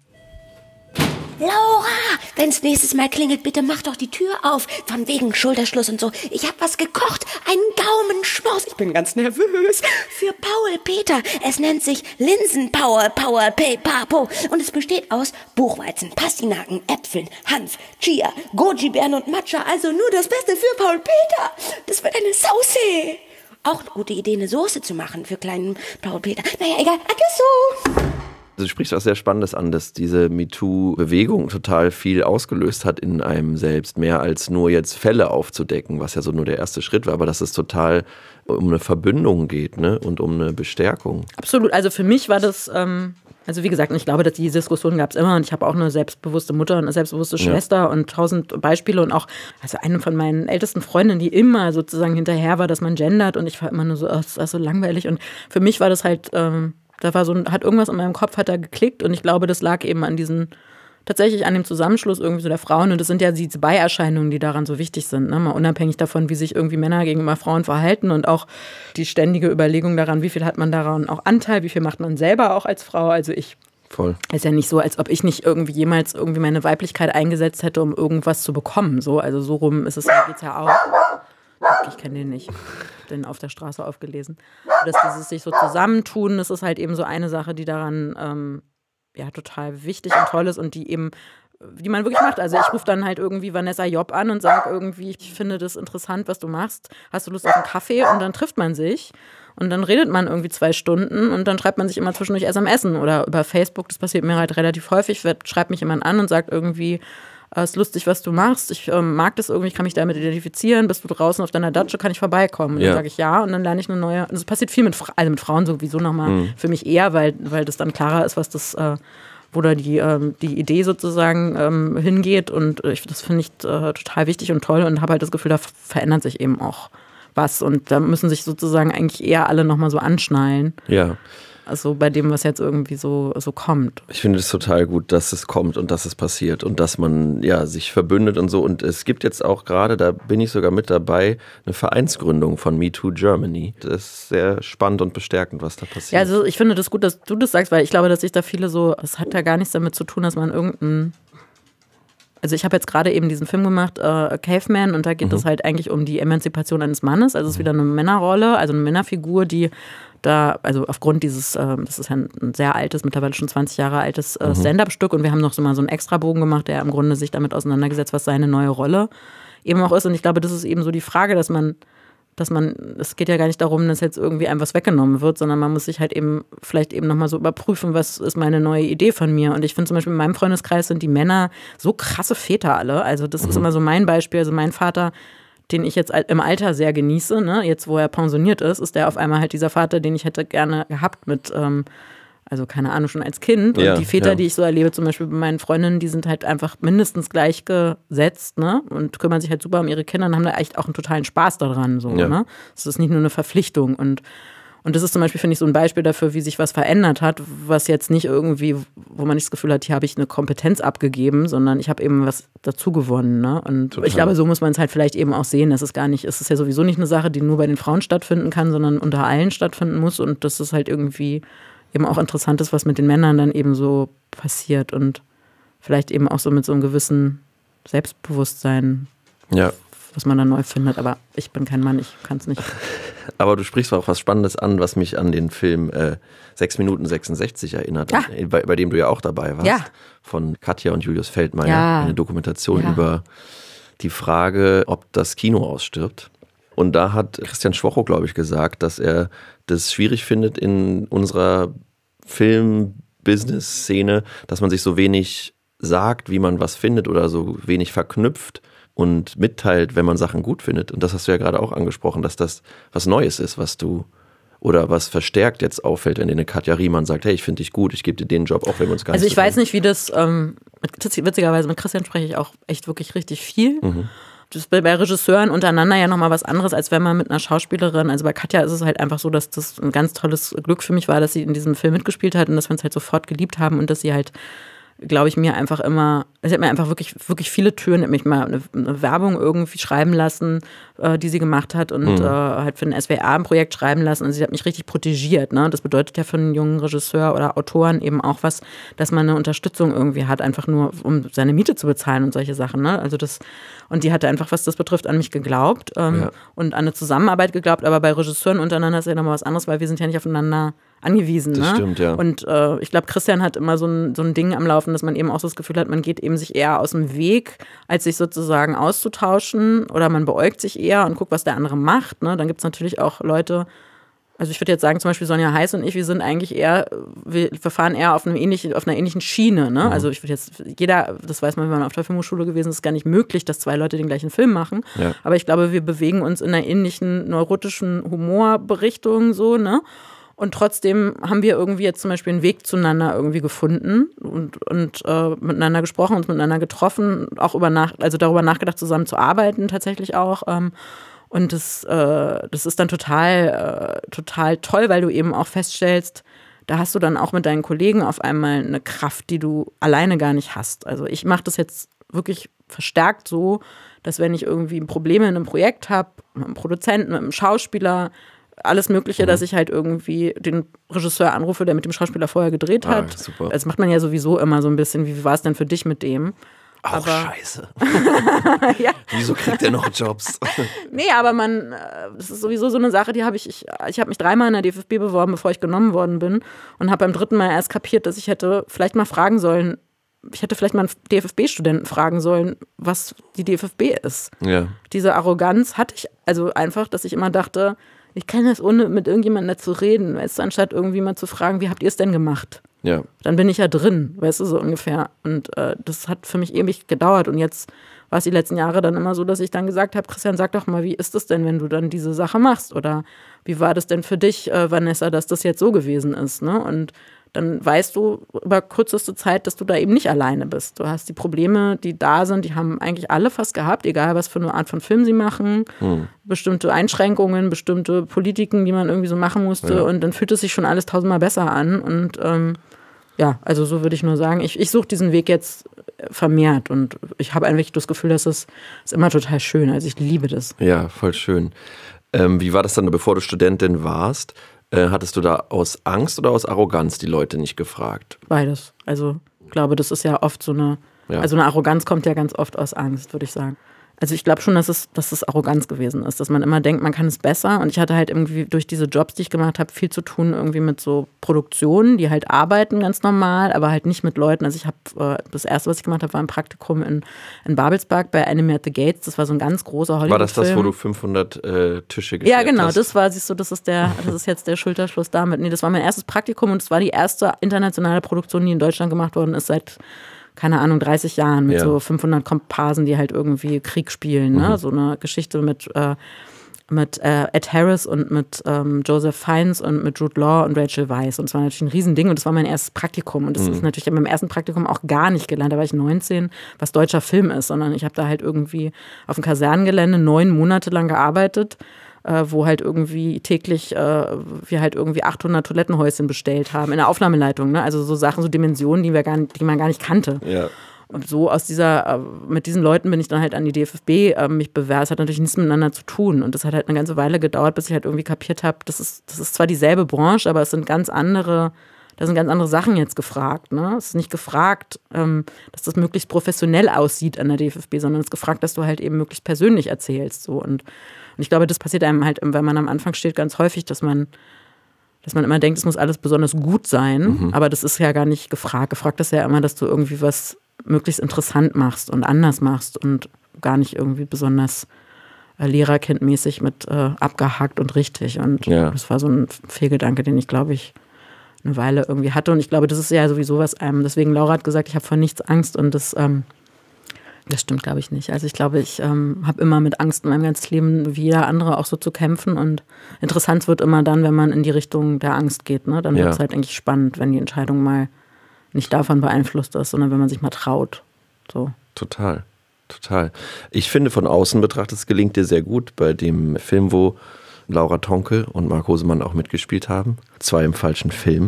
Laura, wenn's nächstes Mal klingelt, bitte mach doch die Tür auf. Von wegen Schulterschluss und so. Ich hab was gekocht. Einen Gaumenschmaus. Ich bin ganz nervös. Für Paul Peter. Es nennt sich Linsenpower, Power, Pay, Papo. Und es besteht aus Buchweizen, Pastinaken, Äpfeln, Hanf, Chia, Goji-Beeren und Matcha. Also nur das Beste für Paul Peter. Das wird eine Sauce. Auch eine gute Idee, eine Soße zu machen für kleinen Paul Peter. Naja, egal. Adios. Du sprichst was sehr Spannendes an, dass diese MeToo-Bewegung total viel ausgelöst hat in einem selbst, mehr als nur jetzt Fälle aufzudecken, was ja so nur der erste Schritt war, aber dass es total um eine Verbündung geht, ne, und um eine Bestärkung. Absolut, also für mich war das, ähm, also wie gesagt, ich glaube, dass die Diskussion gab es immer und ich habe auch eine selbstbewusste Mutter und eine selbstbewusste Schwester ja. und tausend Beispiele und auch, also eine von meinen ältesten Freundinnen, die immer sozusagen hinterher war, dass man gendert und ich war immer nur so, oh, das ist so langweilig und für mich war das halt, ähm, da war so ein, hat irgendwas in meinem Kopf, hat da geklickt und ich glaube, das lag eben an diesen, tatsächlich an dem Zusammenschluss irgendwie so der Frauen und das sind ja diese Beierscheinungen, die daran so wichtig sind, ne? Mal unabhängig davon, wie sich irgendwie Männer gegenüber Frauen verhalten und auch die ständige Überlegung daran, wie viel hat man daran auch Anteil, wie viel macht man selber auch als Frau, also ich Voll. Ist ja nicht so, als ob ich nicht irgendwie jemals irgendwie meine Weiblichkeit eingesetzt hätte, um irgendwas zu bekommen, so, also so rum ist es, geht's ja auch. Ich kenne den nicht, den auf der Straße aufgelesen. Dass dieses sich so zusammentun, das ist halt eben so eine Sache, die daran ähm, ja total wichtig und toll ist und die eben, die man wirklich macht. Also ich rufe dann halt irgendwie Vanessa Job an und sage irgendwie, ich finde das interessant, was du machst. Hast du Lust auf einen Kaffee? Und dann trifft man sich und dann redet man irgendwie zwei Stunden und dann schreibt man sich immer zwischendurch S M S oder über Facebook. Das passiert mir halt relativ häufig. Schreibt mich jemand an und sagt irgendwie, es ist lustig, was du machst, ich ähm, mag das irgendwie, ich kann mich damit identifizieren, bist du draußen auf deiner Datsche, kann ich vorbeikommen? Und ja. dann sage ich ja und dann lerne ich eine neue, und das passiert viel mit, also mit Frauen sowieso nochmal, mhm. für mich eher, weil, weil das dann klarer ist, was das, äh, wo da die, ähm, die Idee sozusagen ähm, hingeht und ich, das finde ich äh, total wichtig und toll und habe halt das Gefühl, da verändert sich eben auch was und da müssen sich sozusagen eigentlich eher alle nochmal so anschnallen. Ja. also bei dem, was jetzt irgendwie so, so kommt. Ich finde es total gut, dass es kommt und dass es passiert und dass man ja sich verbündet und so. Und es gibt jetzt auch gerade, da bin ich sogar mit dabei, eine Vereinsgründung von MeToo Germany. Das ist sehr spannend und bestärkend, was da passiert. Ja, also ich finde das gut, dass du das sagst, weil ich glaube, dass sich da viele so, es hat ja gar nichts damit zu tun, dass man irgendein, also ich habe jetzt gerade eben diesen Film gemacht, äh, Caveman, und da geht es mhm. halt eigentlich um die Emanzipation eines Mannes. Also es ist wieder eine Männerrolle, also eine Männerfigur, die da, also aufgrund dieses, äh, das ist ja ein, ein sehr altes, mittlerweile schon zwanzig Jahre altes äh, Stand-up-Stück, und wir haben noch so mal so einen Extrabogen gemacht, der im Grunde sich damit auseinandergesetzt, was seine neue Rolle eben auch ist. Und ich glaube, das ist eben so die Frage, dass man dass man, es geht ja gar nicht darum, dass jetzt irgendwie einem was weggenommen wird, sondern man muss sich halt eben vielleicht eben nochmal so überprüfen, was ist meine neue Idee von mir. Und ich finde zum Beispiel in meinem Freundeskreis sind die Männer so krasse Väter alle. Also das mhm. ist immer so mein Beispiel. Also mein Vater, den ich jetzt im Alter sehr genieße, ne, jetzt wo er pensioniert ist, ist der auf einmal halt dieser Vater, den ich hätte gerne gehabt mit, ähm, also keine Ahnung, schon als Kind. Und ja, die Väter, ja. die ich so erlebe, zum Beispiel bei meinen Freundinnen, die sind halt einfach mindestens gleichgesetzt, ne? Und kümmern sich halt super um ihre Kinder und haben da echt auch einen totalen Spaß daran. So, ja. ne? Das ist nicht nur eine Verpflichtung. Und, und das ist zum Beispiel, finde ich, so ein Beispiel dafür, wie sich was verändert hat, was jetzt nicht irgendwie, wo man nicht das Gefühl hat, hier habe ich eine Kompetenz abgegeben, sondern ich habe eben was dazu gewonnen. Ne? Und Total. Ich glaube, so muss man es halt vielleicht eben auch sehen. Das ist gar nicht, es ist ja sowieso nicht eine Sache, die nur bei den Frauen stattfinden kann, sondern unter allen stattfinden muss. Und das ist halt irgendwie eben auch interessant ist, was mit den Männern dann eben so passiert und vielleicht eben auch so mit so einem gewissen Selbstbewusstsein, ja. was man dann neu findet. Aber ich bin kein Mann, ich kann es nicht. Aber du sprichst auch was Spannendes an, was mich an den Film äh, sechs Minuten sechsundsechzig erinnert, ja. bei, bei dem du ja auch dabei warst, ja. von Katja und Julius Feldmeier, ja. eine Dokumentation ja. über die Frage, ob das Kino ausstirbt. Und da hat Christian Schwocho, glaube ich, gesagt, dass er das schwierig findet in unserer Film-Business-Szene, dass man sich so wenig sagt, wie man was findet oder so wenig verknüpft und mitteilt, wenn man Sachen gut findet. Und das hast du ja gerade auch angesprochen, dass das was Neues ist, was du oder was verstärkt jetzt auffällt, wenn dir eine Katja Riemann sagt, hey, ich finde dich gut, ich gebe dir den Job, auch wenn wir uns gar nicht Also ich so weiß nicht, wie das, ähm, witzigerweise mit Christian spreche ich auch echt wirklich richtig viel. Mhm. Das ist bei Regisseuren untereinander ja nochmal was anderes, als wenn man mit einer Schauspielerin, also bei Katja ist es halt einfach so, dass das ein ganz tolles Glück für mich war, dass sie in diesem Film mitgespielt hat und dass wir uns halt sofort geliebt haben und dass sie halt, glaube ich, mir einfach immer, sie hat mir einfach wirklich, wirklich viele Türen, hat mich mal eine, eine Werbung irgendwie schreiben lassen, äh, die sie gemacht hat und mhm. äh, halt für ein S W R ein Projekt schreiben lassen und sie hat mich richtig protegiert, ne? Das bedeutet ja für einen jungen Regisseur oder Autoren eben auch was, dass man eine Unterstützung irgendwie hat, einfach nur, um seine Miete zu bezahlen und solche Sachen, ne? Also das, und die hatte einfach, was das betrifft, an mich geglaubt ähm, ja. und an eine Zusammenarbeit geglaubt, aber bei Regisseuren untereinander ist ja nochmal was anderes, weil wir sind ja nicht aufeinander angewiesen. Das ne? stimmt, ja. Und äh, ich glaube, Christian hat immer so ein, so ein Ding am Laufen, dass man eben auch so das Gefühl hat, man geht eben sich eher aus dem Weg, als sich sozusagen auszutauschen oder man beäugt sich eher und guckt, was der andere macht. Ne? Dann gibt es natürlich auch Leute, also ich würde jetzt sagen, zum Beispiel Sonja Heiß und ich, wir sind eigentlich eher, wir, wir fahren eher auf, einem ähnlichen, auf einer ähnlichen Schiene. Ne? Mhm. Also ich würde jetzt, jeder, das weiß man, wenn man auf der Filmhochschule gewesen ist, ist gar nicht möglich, dass zwei Leute den gleichen Film machen. Ja. Aber ich glaube, wir bewegen uns in einer ähnlichen neurotischen Humorberichtung so, ne? Und trotzdem haben wir irgendwie jetzt zum Beispiel einen Weg zueinander irgendwie gefunden und, und äh, miteinander gesprochen, uns miteinander getroffen, auch über nach, also darüber nachgedacht, zusammen zu arbeiten tatsächlich auch. Ähm, und das, äh, das ist dann total, äh, total toll, weil du eben auch feststellst, da hast du dann auch mit deinen Kollegen auf einmal eine Kraft, die du alleine gar nicht hast. Also ich mache das jetzt wirklich verstärkt so, dass wenn ich irgendwie Probleme in einem Projekt habe, mit einem Produzenten, mit einem Schauspieler, alles Mögliche, mhm. dass ich halt irgendwie den Regisseur anrufe, der mit dem Schauspieler vorher gedreht hat. Ah, super. Das macht man ja sowieso immer so ein bisschen. Wie war es denn für dich mit dem? Auch aber, scheiße. ja. Wieso kriegt der noch Jobs? Nee, aber man, das ist sowieso so eine Sache, die habe ich, ich, ich habe mich dreimal in der D F F B beworben, bevor ich genommen worden bin und habe beim dritten Mal erst kapiert, dass ich hätte vielleicht mal fragen sollen, ich hätte vielleicht mal einen D F F B-Studenten fragen sollen, was die D F F B ist. Ja. Diese Arroganz hatte ich also einfach, dass ich immer dachte, ich kann das ohne mit irgendjemandem dazu reden, weißt du, anstatt irgendwie mal zu fragen, wie habt ihr es denn gemacht? Ja. Dann bin ich ja drin, weißt du, so ungefähr. Und äh, das hat für mich ewig gedauert. Und jetzt war es die letzten Jahre dann immer so, dass ich dann gesagt habe, Christian, sag doch mal, wie ist das denn, wenn du dann diese Sache machst? Oder wie war das denn für dich, äh, Vanessa, dass das jetzt so gewesen ist? Ne? Und dann weißt du über kürzeste Zeit, dass du da eben nicht alleine bist. Du hast die Probleme, die da sind, die haben eigentlich alle fast gehabt, egal was für eine Art von Film sie machen, hm. bestimmte Einschränkungen, bestimmte Politiken, die man irgendwie so machen musste ja. und dann fühlt es sich schon alles tausendmal besser an und ähm, ja, also so würde ich nur sagen, ich, ich suche diesen Weg jetzt vermehrt und ich habe eigentlich das Gefühl, dass es ist immer total schön, also ich liebe das. Ja, voll schön. Ähm, wie war das dann, bevor du Studentin warst? Äh, hattest du da aus Angst oder aus Arroganz die Leute nicht gefragt? Beides. Also ich glaube, das ist ja oft so eine, ja. also eine Arroganz kommt ja ganz oft aus Angst, würde ich sagen. Also ich glaube schon, dass es, dass es Arroganz gewesen ist, dass man immer denkt, man kann es besser. Und ich hatte halt irgendwie durch diese Jobs, die ich gemacht habe, viel zu tun irgendwie mit so Produktionen, die halt arbeiten ganz normal, aber halt nicht mit Leuten. Also ich habe, äh, das erste, was ich gemacht habe, war ein Praktikum in, in Babelsberg bei Enemy at the Gates. Das war so ein ganz großer Hollywood-Film. War das das, wo du fünfhundert äh, Tische geklärt hast? Ja, genau, das war, siehst du, das ist der, das ist jetzt der Schulterschluss damit. Nee, das war mein erstes Praktikum und es war die erste internationale Produktion, die in Deutschland gemacht worden ist seit keine Ahnung, dreißig Jahren mit ja. so fünfhundert Komparsen, die halt irgendwie Krieg spielen. Ne? Mhm. So eine Geschichte mit, äh, mit äh, Ed Harris und mit ähm, Joseph Fiennes und mit Jude Law und Rachel Weisz. Und es war natürlich ein Riesending und das war mein erstes Praktikum. Und das mhm. ist natürlich in meinem ersten Praktikum auch gar nicht gelernt. Da war ich neunzehn, was deutscher Film ist, sondern ich habe da halt irgendwie auf dem Kasernengelände neun Monate lang gearbeitet, Äh, wo halt irgendwie täglich äh, wir halt irgendwie achthundert Toilettenhäuschen bestellt haben in der Aufnahmeleitung, ne? Also so Sachen, so Dimensionen, die wir gar nicht, die man gar nicht kannte. Ja. Und so aus dieser, äh, mit diesen Leuten bin ich dann halt an die D F F B äh, mich bewerben. Es hat natürlich nichts miteinander zu tun und das hat halt eine ganze Weile gedauert, bis ich halt irgendwie kapiert habe, das ist, das ist zwar dieselbe Branche, aber es sind ganz andere, da sind ganz andere Sachen jetzt gefragt, ne? Es ist nicht gefragt, ähm, dass das möglichst professionell aussieht an der D F F B, sondern es ist gefragt, dass du halt eben möglichst persönlich erzählst, so und Und ich glaube, das passiert einem halt, wenn man am Anfang steht, ganz häufig, dass man, dass man immer denkt, es muss alles besonders gut sein. Mhm. Aber das ist ja gar nicht gefragt. Gefragt ist ja immer, dass du irgendwie was möglichst interessant machst und anders machst und gar nicht irgendwie besonders äh, lehrerkindmäßig mit äh, abgehakt und richtig. Und ja. das war so ein Fehlgedanke, den ich, glaube ich, eine Weile irgendwie hatte. Und ich glaube, das ist ja sowieso was einem. Deswegen, Laura hat gesagt, ich habe vor nichts Angst und das ähm, Das stimmt, glaube ich, nicht. Also ich glaube, ich ähm, habe immer mit Angst in meinem ganzen Leben, wie jeder andere, auch so zu kämpfen. Und interessant wird immer dann, wenn man in die Richtung der Angst geht. Ne? Dann ja. wird es halt eigentlich spannend, wenn die Entscheidung mal nicht davon beeinflusst ist, sondern wenn man sich mal traut. So. Total, total. Ich finde, von außen betrachtet, es gelingt dir sehr gut bei dem Film, wo Laura Tonke und Marc Hosemann auch mitgespielt haben. Zwei im falschen Film.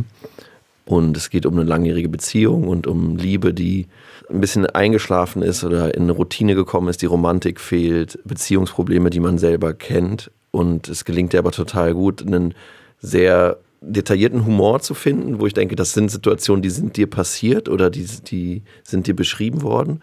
Und es geht um eine langjährige Beziehung und um Liebe, die ein bisschen eingeschlafen ist oder in eine Routine gekommen ist, die Romantik fehlt, Beziehungsprobleme, die man selber kennt. Und es gelingt dir aber total gut, einen sehr detaillierten Humor zu finden, wo ich denke, das sind Situationen, die sind dir passiert oder die, die sind dir beschrieben worden.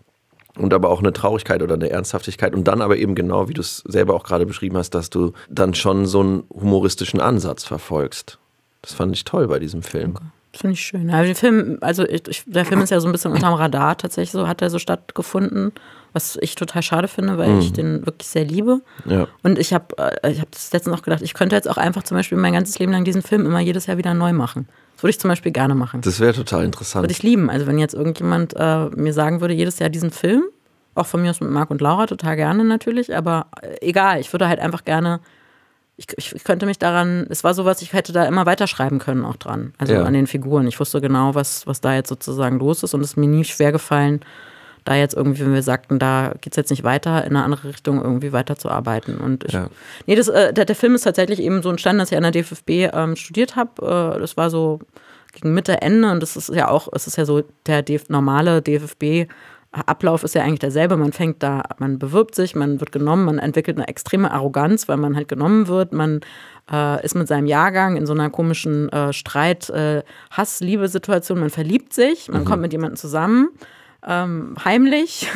Und aber auch eine Traurigkeit oder eine Ernsthaftigkeit. Und dann aber eben genau, wie du es selber auch gerade beschrieben hast, dass du dann schon so einen humoristischen Ansatz verfolgst. Das fand ich toll bei diesem Film. Okay. Das finde ich schön. Also, der Film, also ich, der Film ist ja so ein bisschen unterm Radar tatsächlich, so hat er so stattgefunden, was ich total schade finde, weil mm. ich den wirklich sehr liebe. Ja. Und ich habe ich hab das letztens noch gedacht, ich könnte jetzt auch einfach zum Beispiel mein ganzes Leben lang diesen Film immer jedes Jahr wieder neu machen. Das würde ich zum Beispiel gerne machen. Das wäre total interessant. Würde ich lieben. Also wenn jetzt irgendjemand äh, mir sagen würde, jedes Jahr diesen Film, auch von mir aus mit Marc und Laura, total gerne natürlich, aber äh, egal, ich würde halt einfach gerne Ich, ich könnte mich daran, es war sowas, ich hätte da immer weiterschreiben können auch dran, also ja. an den Figuren. Ich wusste genau, was, was da jetzt sozusagen los ist und es ist mir nie schwer gefallen, da jetzt irgendwie, wenn wir sagten, da geht es jetzt nicht weiter, in eine andere Richtung irgendwie weiterzuarbeiten. Und ich, ja. nee, das, äh, der, der Film ist tatsächlich eben so entstanden, dass ich an der D F F B ähm, studiert habe. Äh, das war so gegen Mitte, Ende und das ist ja auch, es ist ja so der D F, normale D F F B Ablauf ist ja eigentlich derselbe. Man fängt da, man bewirbt sich, man wird genommen, man entwickelt eine extreme Arroganz, weil man halt genommen wird. Man äh, ist mit seinem Jahrgang in so einer komischen äh, Streit-, äh, Hass-Liebe-Situation. Man verliebt sich, man mhm. kommt mit jemandem zusammen, ähm, heimlich.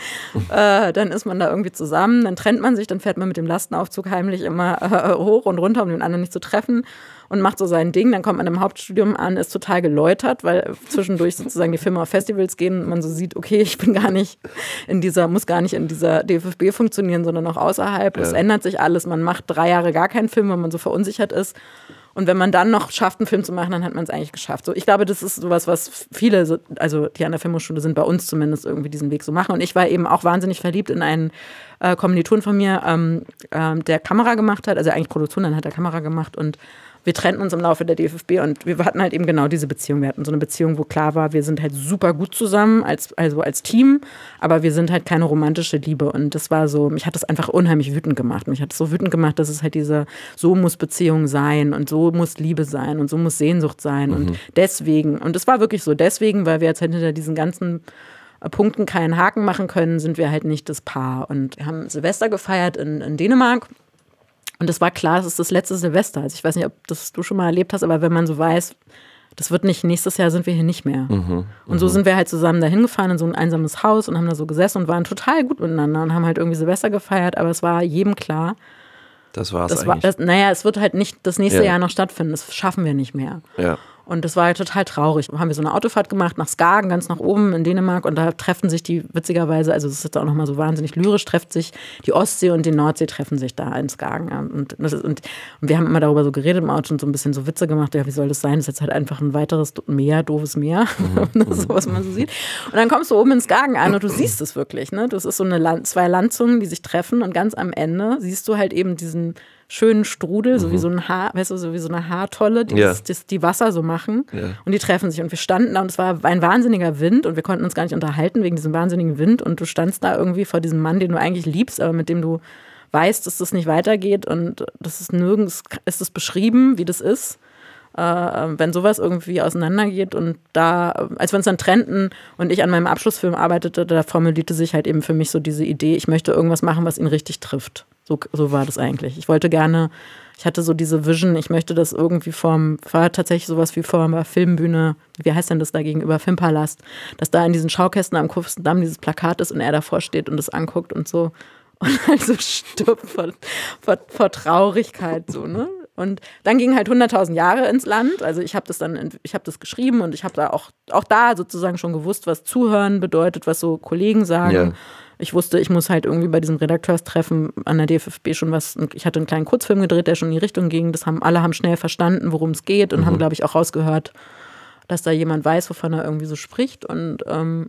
äh, dann ist man da irgendwie zusammen, dann trennt man sich, dann fährt man mit dem Lastenaufzug heimlich immer äh, hoch und runter, um den anderen nicht zu treffen. Und macht so sein Ding, dann kommt man im Hauptstudium an, ist total geläutert, weil zwischendurch sozusagen die Filme auf Festivals gehen und man so sieht, okay, ich bin gar nicht in dieser, muss gar nicht in dieser D F F B funktionieren, sondern auch außerhalb. Es ja. ändert sich alles, man macht drei Jahre gar keinen Film, weil man so verunsichert ist. Und wenn man dann noch schafft, einen Film zu machen, dann hat man es eigentlich geschafft. So, ich glaube, das ist sowas, was viele, so, also die an der Filmhochschule sind, bei uns zumindest irgendwie diesen Weg so machen. Und ich war eben auch wahnsinnig verliebt in einen äh, Kommilitonen von mir, ähm, ähm, der Kamera gemacht hat, also eigentlich Produktion, dann hat er Kamera gemacht und wir trennten uns im Laufe der D F F B und wir hatten halt eben genau diese Beziehung. Wir hatten so eine Beziehung, wo klar war, wir sind halt super gut zusammen, als, also als Team, aber wir sind halt keine romantische Liebe. Und das war so, mich hat das einfach unheimlich wütend gemacht. Mich hat es so wütend gemacht, dass es halt diese, so muss Beziehung sein und so muss Liebe sein und so muss Sehnsucht sein. Mhm. Und deswegen, und es war wirklich so, deswegen, weil wir jetzt halt hinter diesen ganzen Punkten keinen Haken machen können, sind wir halt nicht das Paar. Und wir haben Silvester gefeiert in, in Dänemark. Und es war klar, das ist das letzte Silvester. Also ich weiß nicht, ob das du schon mal erlebt hast, aber wenn man so weiß, das wird nicht, nächstes Jahr sind wir hier nicht mehr. Mhm, und so sind wir halt zusammen dahin gefahren in so ein einsames Haus und haben da so gesessen und waren total gut miteinander und haben halt irgendwie Silvester gefeiert, aber es war jedem klar, das war's das eigentlich. War, das, naja, es wird halt nicht das nächste ja. Jahr noch stattfinden, das schaffen wir nicht mehr. Ja. Und das war halt total traurig. Da haben wir so eine Autofahrt gemacht nach Skagen, ganz nach oben in Dänemark. Und da treffen sich die, witzigerweise, also das ist jetzt auch nochmal so wahnsinnig lyrisch, trefft sich die Ostsee und die Nordsee treffen sich da in Skagen. Und, das ist, und, und wir haben immer darüber so geredet im Auto und so ein bisschen so Witze gemacht. Ja, wie soll das sein? Das ist jetzt halt einfach ein weiteres Meer, doofes Meer. Mhm. So, was man so sieht. Und dann kommst du oben in Skagen an und du siehst es wirklich. Ne? Das ist so eine Land, zwei Landzungen, die sich treffen. Und ganz am Ende siehst du halt eben diesen schönen Strudel, so wie so ein Haar, weißt du, so wie so eine Haartolle, die, ja. das, das, die Wasser so machen. Ja. Und die treffen sich. Und wir standen da und es war ein wahnsinniger Wind und wir konnten uns gar nicht unterhalten wegen diesem wahnsinnigen Wind. Und du standst da irgendwie vor diesem Mann, den du eigentlich liebst, aber mit dem du weißt, dass das nicht weitergeht. Und das ist nirgends, ist es beschrieben, wie das ist, äh, wenn sowas irgendwie auseinandergeht. Und da, als wir uns dann trennten und ich an meinem Abschlussfilm arbeitete, da formulierte sich halt eben für mich so diese Idee, ich möchte irgendwas machen, was ihn richtig trifft. So, so war das eigentlich. Ich wollte gerne, ich hatte so diese Vision, ich möchte das irgendwie vom, war tatsächlich sowas wie vor einer Filmbühne, wie heißt denn das da gegenüber, Filmpalast, dass da in diesen Schaukästen am Kurfürstendamm dieses Plakat ist und er davor steht und das anguckt und so und halt so stirbt vor, vor, vor Traurigkeit, so, ne? Und dann gingen halt hunderttausend Jahre ins Land. Also ich habe das dann, ich habe das geschrieben und ich habe da auch, auch da sozusagen schon gewusst, was Zuhören bedeutet, was so Kollegen sagen. Ja. Ich wusste, ich muss halt irgendwie bei diesem Redakteurstreffen an der D F F B schon was, ich hatte einen kleinen Kurzfilm gedreht, der schon in die Richtung ging. Das haben, alle haben schnell verstanden, worum es geht und mhm. haben, glaube ich, auch rausgehört, dass da jemand weiß, wovon er irgendwie so spricht. Und ähm,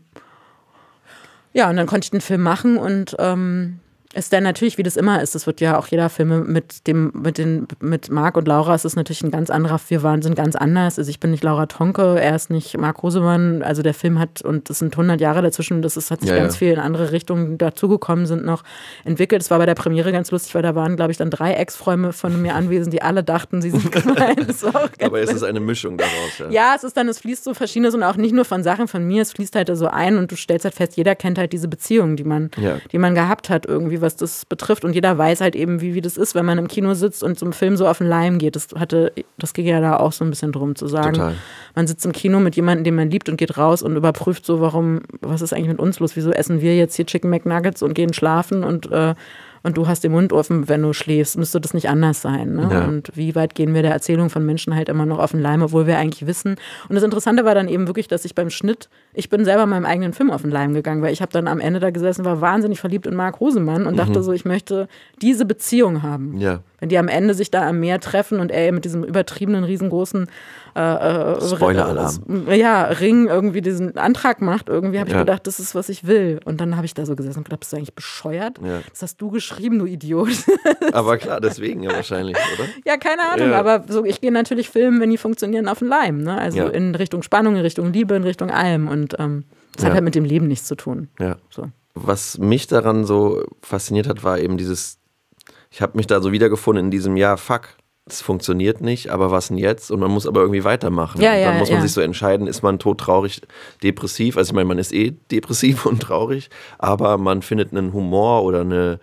ja, und dann konnte ich den Film machen und ähm, ist dann natürlich, wie das immer ist, das wird ja auch jeder Film mit dem, mit den, mit Marc und Laura, es ist natürlich ein ganz anderer, wir waren, sind ganz anders. Also ich bin nicht Laura Tonke, er ist nicht Marc Rosemann, also der Film hat, und es sind hundert Jahre dazwischen, das ist, hat sich ja, ganz ja. viel in andere Richtungen dazugekommen, sind noch entwickelt. Es war bei der Premiere ganz lustig, weil da waren, glaube ich, dann drei Ex-Freunde von mir anwesend, die alle dachten, sie sind gemeint. Aber es ist eine Mischung daraus, ja. Ja, es ist dann, es fließt so verschiedenes und auch nicht nur von Sachen von mir, es fließt halt so ein und du stellst halt fest, jeder kennt halt diese Beziehung, die man, ja. die man gehabt hat irgendwie, was das betrifft. Und jeder weiß halt eben, wie, wie das ist, wenn man im Kino sitzt und zum Film so auf den Leim geht. Das hatte, das ging ja da auch so ein bisschen drum zu sagen. Total. Man sitzt im Kino mit jemandem, den man liebt und geht raus und überprüft so, warum, was ist eigentlich mit uns los? Wieso essen wir jetzt hier Chicken McNuggets und gehen schlafen und äh, und du hast den Mund offen, wenn du schläfst, müsste das nicht anders sein. Ne? Ja. Und wie weit gehen wir der Erzählung von Menschen halt immer noch auf den Leim, obwohl wir eigentlich wissen. Und das Interessante war dann eben wirklich, dass ich beim Schnitt, ich bin selber meinem eigenen Film auf den Leim gegangen, weil ich habe dann am Ende da gesessen, war wahnsinnig verliebt in Marc Rosemann und mhm. dachte so, ich möchte diese Beziehung haben. Ja. Wenn die am Ende sich da am Meer treffen und er mit diesem übertriebenen, riesengroßen äh, Spoiler-Alarm. Äh, ja, Ring irgendwie diesen Antrag macht, irgendwie habe ich ja. gedacht, das ist, was ich will. Und dann habe ich da so gesessen und gedacht, bist du eigentlich bescheuert? Ja. Das hast du geschrieben, du Idiot. Aber klar, deswegen ja wahrscheinlich, oder? Ja, keine Ahnung, ja. aber so, ich gehe natürlich Filmen, wenn die funktionieren, auf den Leim. Ne? Also ja. in Richtung Spannung, in Richtung Liebe, in Richtung allem. Und ähm, das ja. hat halt mit dem Leben nichts zu tun. Ja. So. Was mich daran so fasziniert hat, war eben dieses, ich habe mich da so wiedergefunden in diesem, ja, fuck, es funktioniert nicht, aber was denn jetzt? Und man muss aber irgendwie weitermachen. Ja, und dann ja, muss man ja. sich so entscheiden, ist man todtraurig, depressiv? Also ich meine, man ist eh depressiv und traurig, aber man findet einen Humor oder eine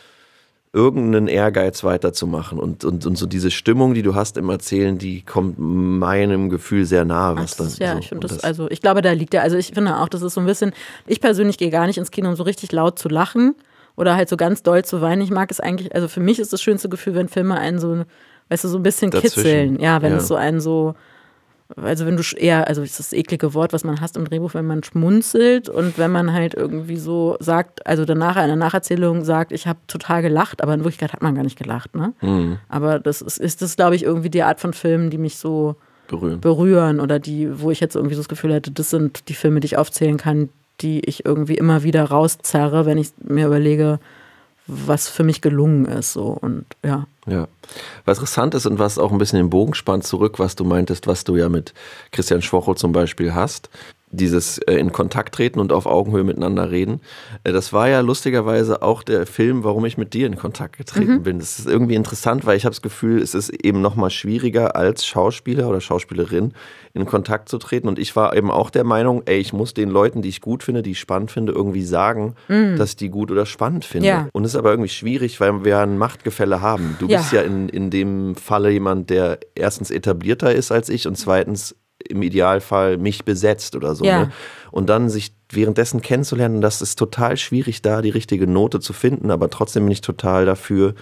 irgendeinen Ehrgeiz weiterzumachen. Und, und, und so diese Stimmung, die du hast im Erzählen, die kommt meinem Gefühl sehr nahe. Was das, dann ja, so, ich finde das, das, also ich glaube, da liegt ja, also ich finde auch, das ist so ein bisschen, ich persönlich gehe gar nicht ins Kino, um so richtig laut zu lachen oder halt so ganz doll zu weinen. Ich mag es eigentlich, also für mich ist das schönste Gefühl, wenn Filme einen so, weißt du, so ein bisschen dazwischen kitzeln. Ja, wenn ja. es so einen so, also wenn du eher, also das ist das eklige Wort, was man hasst im Drehbuch, wenn man schmunzelt und wenn man halt irgendwie so sagt, also danach in der Nacherzählung sagt, ich habe total gelacht, aber in Wirklichkeit hat man gar nicht gelacht, ne? Mhm. Aber das ist, ist das, glaube ich, irgendwie die Art von Filmen, die mich so berühren. berühren oder die, wo ich jetzt irgendwie so das Gefühl hätte, das sind die Filme, die ich aufzählen kann, die ich irgendwie immer wieder rauszerre, wenn ich mir überlege, was für mich gelungen ist, so und ja. Ja, was interessant ist und was auch ein bisschen den Bogen spannt zurück, was du meintest, was du ja mit Christian Schwocho zum Beispiel hast, dieses äh, in Kontakt treten und auf Augenhöhe miteinander reden. Äh, das war ja lustigerweise auch der Film, warum ich mit dir in Kontakt getreten mhm. bin. Das ist irgendwie interessant, weil ich habe das Gefühl, es ist eben noch mal schwieriger als Schauspieler oder Schauspielerin in Kontakt zu treten. Und ich war eben auch der Meinung, ey, ich muss den Leuten, die ich gut finde, die ich spannend finde, irgendwie sagen, mhm. dass ich die gut oder spannend finde. Ja. Und es ist aber irgendwie schwierig, weil wir ein Machtgefälle haben. Du ja. bist ja in, in dem Falle jemand, der erstens etablierter ist als ich und zweitens im Idealfall mich besetzt oder so. Ja. Ne? Und dann sich währenddessen kennenzulernen, das ist total schwierig, da die richtige Note zu finden, aber trotzdem bin ich total dafür,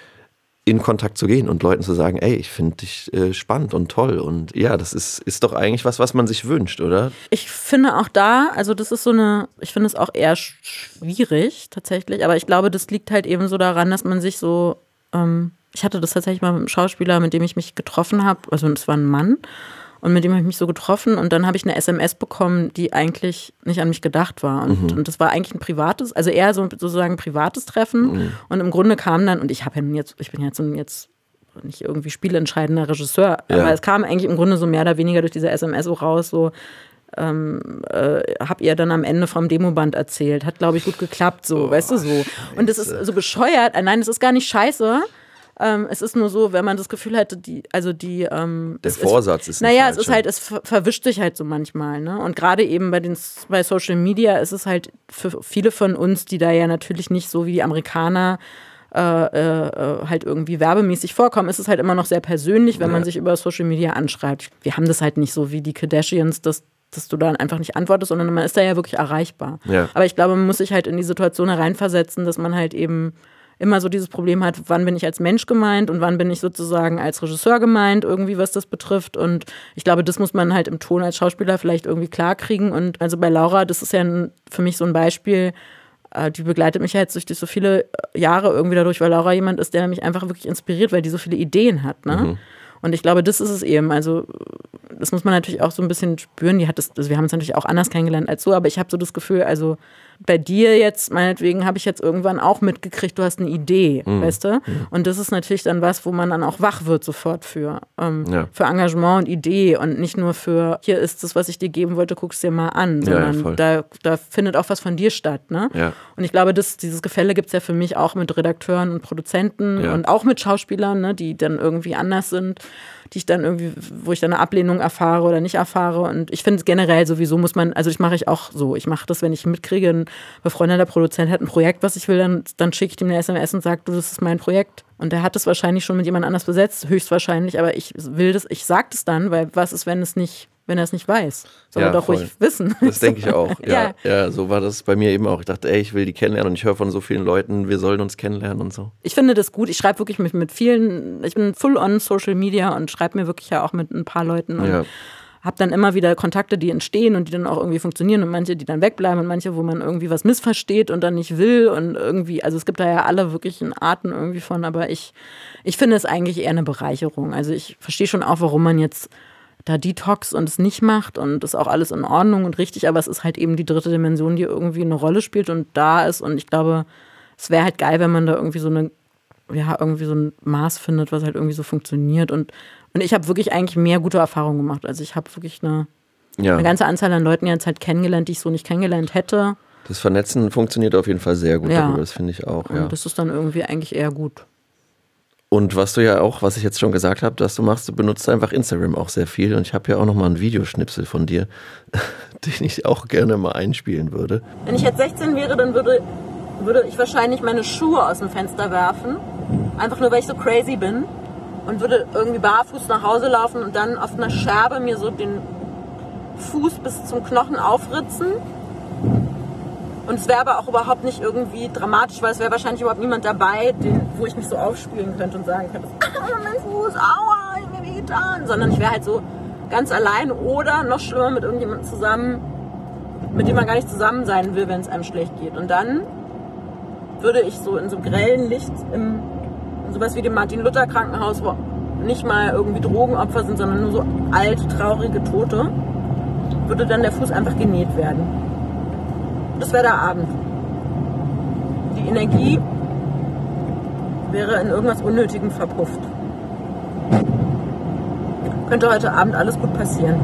in Kontakt zu gehen und Leuten zu sagen, ey, ich finde dich äh, spannend und toll. Und ja, das ist, ist doch eigentlich was, was man sich wünscht, oder? Ich finde auch da, also das ist so eine, ich finde es auch eher schwierig tatsächlich, aber ich glaube, das liegt halt eben so daran, dass man sich so, ähm, ich hatte das tatsächlich mal mit einem Schauspieler, mit dem ich mich getroffen habe, also es war ein Mann, und mit dem habe ich mich so getroffen und dann habe ich eine S M S bekommen, die eigentlich nicht an mich gedacht war. Und, mhm. und das war eigentlich ein privates, also eher so sozusagen ein privates Treffen. Mhm. Und im Grunde kam dann, und ich habe ja nun jetzt, ich bin jetzt, jetzt nicht irgendwie spielentscheidender Regisseur, ja. aber es kam eigentlich im Grunde so mehr oder weniger durch diese S M S auch raus, so ähm, äh, hab ihr dann am Ende vom Demoband erzählt. Hat, glaube ich, gut geklappt, so, oh, weißt du, so. Und das ist so bescheuert. Nein, es ist gar nicht scheiße. Ähm, es ist nur so, wenn man das Gefühl hatte, die, also die ähm, der Vorsatz ist, ist naja, es ist halt, es ver- verwischt sich halt so manchmal, ne? Und gerade eben bei den bei Social Media ist es halt für viele von uns, die da ja natürlich nicht so wie die Amerikaner äh, äh, halt irgendwie werbemäßig vorkommen, ist es halt immer noch sehr persönlich, wenn ja. man sich über Social Media anschreibt. Wir haben das halt nicht so wie die Kardashians, dass dass du dann einfach nicht antwortest, sondern man ist da ja wirklich erreichbar. Ja. Aber ich glaube, man muss sich halt in die Situation hereinversetzen, dass man halt eben immer so dieses Problem hat, wann bin ich als Mensch gemeint und wann bin ich sozusagen als Regisseur gemeint, irgendwie was das betrifft. Und ich glaube, das muss man halt im Ton als Schauspieler vielleicht irgendwie klarkriegen. Und also bei Laura, das ist ja ein, für mich so ein Beispiel, äh, die begleitet mich jetzt durch, durch so viele Jahre irgendwie dadurch, weil Laura jemand ist, der mich einfach wirklich inspiriert, weil die so viele Ideen hat, ne? Mhm. Und ich glaube, das ist es eben. Also das muss man natürlich auch so ein bisschen spüren. Die hat das, also wir haben uns natürlich auch anders kennengelernt als so, aber ich habe so das Gefühl, also bei dir jetzt, meinetwegen, habe ich jetzt irgendwann auch mitgekriegt, du hast eine Idee, mhm. weißt du? Mhm. Und das ist natürlich dann was, wo man dann auch wach wird sofort für, ähm, ja. für Engagement und Idee und nicht nur für, hier ist es, was ich dir geben wollte, guck's dir mal an, sondern ja, da, da findet auch was von dir statt, ne? Ja. Und ich glaube, das, dieses Gefälle gibt es ja für mich auch mit Redakteuren und Produzenten ja. und auch mit Schauspielern, ne, die dann irgendwie anders sind, die ich dann irgendwie, wo ich dann eine Ablehnung erfahre oder nicht erfahre. Und ich finde generell sowieso muss man, also ich mache ich auch so, ich mache das, wenn ich mitkriege, ein befreundeter Produzent hat ein Projekt, was ich will, dann, dann schicke ich ihm eine S M S und sage, du, das ist mein Projekt. Und der hat es wahrscheinlich schon mit jemand anders besetzt, höchstwahrscheinlich, aber ich will das, ich sage das dann, weil was ist, wenn es nicht, wenn er es nicht weiß? Soll er ja, doch voll. Ruhig wissen. Das denke ich auch. Ja, ja. ja, so war das bei mir eben auch. Ich dachte, ey, ich will die kennenlernen und ich höre von so vielen Leuten, wir sollen uns kennenlernen und so. Ich finde das gut. Ich schreibe wirklich mit, mit vielen, ich bin full on Social Media und schreibe mir wirklich ja auch mit ein paar Leuten und ja. habe dann immer wieder Kontakte, die entstehen und die dann auch irgendwie funktionieren und manche, die dann wegbleiben und manche, wo man irgendwie was missversteht und dann nicht will und irgendwie, also es gibt da ja alle wirklichen Arten irgendwie von, aber ich, ich finde es eigentlich eher eine Bereicherung. Also ich verstehe schon auch, warum man jetzt da Detox und es nicht macht und ist auch alles in Ordnung und richtig, aber es ist halt eben die dritte Dimension, die irgendwie eine Rolle spielt und da ist und ich glaube, es wäre halt geil, wenn man da irgendwie so eine, ja, irgendwie so ein Maß findet, was halt irgendwie so funktioniert und, und ich habe wirklich eigentlich mehr gute Erfahrungen gemacht, also ich habe wirklich eine, ja. eine ganze Anzahl an Leuten jetzt halt kennengelernt, die ich so nicht kennengelernt hätte. Das Vernetzen funktioniert auf jeden Fall sehr gut ja. darüber, das finde ich auch. Und ja. das ist dann irgendwie eigentlich eher gut. Und was du ja auch, was ich jetzt schon gesagt habe, dass du machst, du benutzt einfach Instagram auch sehr viel. Und ich habe ja auch nochmal einen Videoschnipsel von dir, den ich auch gerne mal einspielen würde. Wenn ich jetzt sechzehn wäre, dann würde, würde ich wahrscheinlich meine Schuhe aus dem Fenster werfen. Einfach nur, weil ich so crazy bin. Und würde irgendwie barfuß nach Hause laufen und dann auf einer Scherbe mir so den Fuß bis zum Knochen aufritzen. Und es wäre aber auch überhaupt nicht irgendwie dramatisch, weil es wäre wahrscheinlich überhaupt niemand dabei, den, wo ich mich so aufspielen könnte und sagen könnte, ah, mein Fuß, aua, ich hab mir weh getan. Sondern ich wäre halt so ganz allein oder noch schlimmer mit irgendjemandem zusammen, mit dem man gar nicht zusammen sein will, wenn es einem schlecht geht. Und dann würde ich so in so grellen Licht im, in sowas wie dem Martin-Luther-Krankenhaus, wo nicht mal irgendwie Drogenopfer sind, sondern nur so alte, traurige Tote, würde dann der Fuß einfach genäht werden. Das wäre der Abend. Die Energie wäre in irgendwas Unnötigem verpufft. Könnte heute Abend alles gut passieren.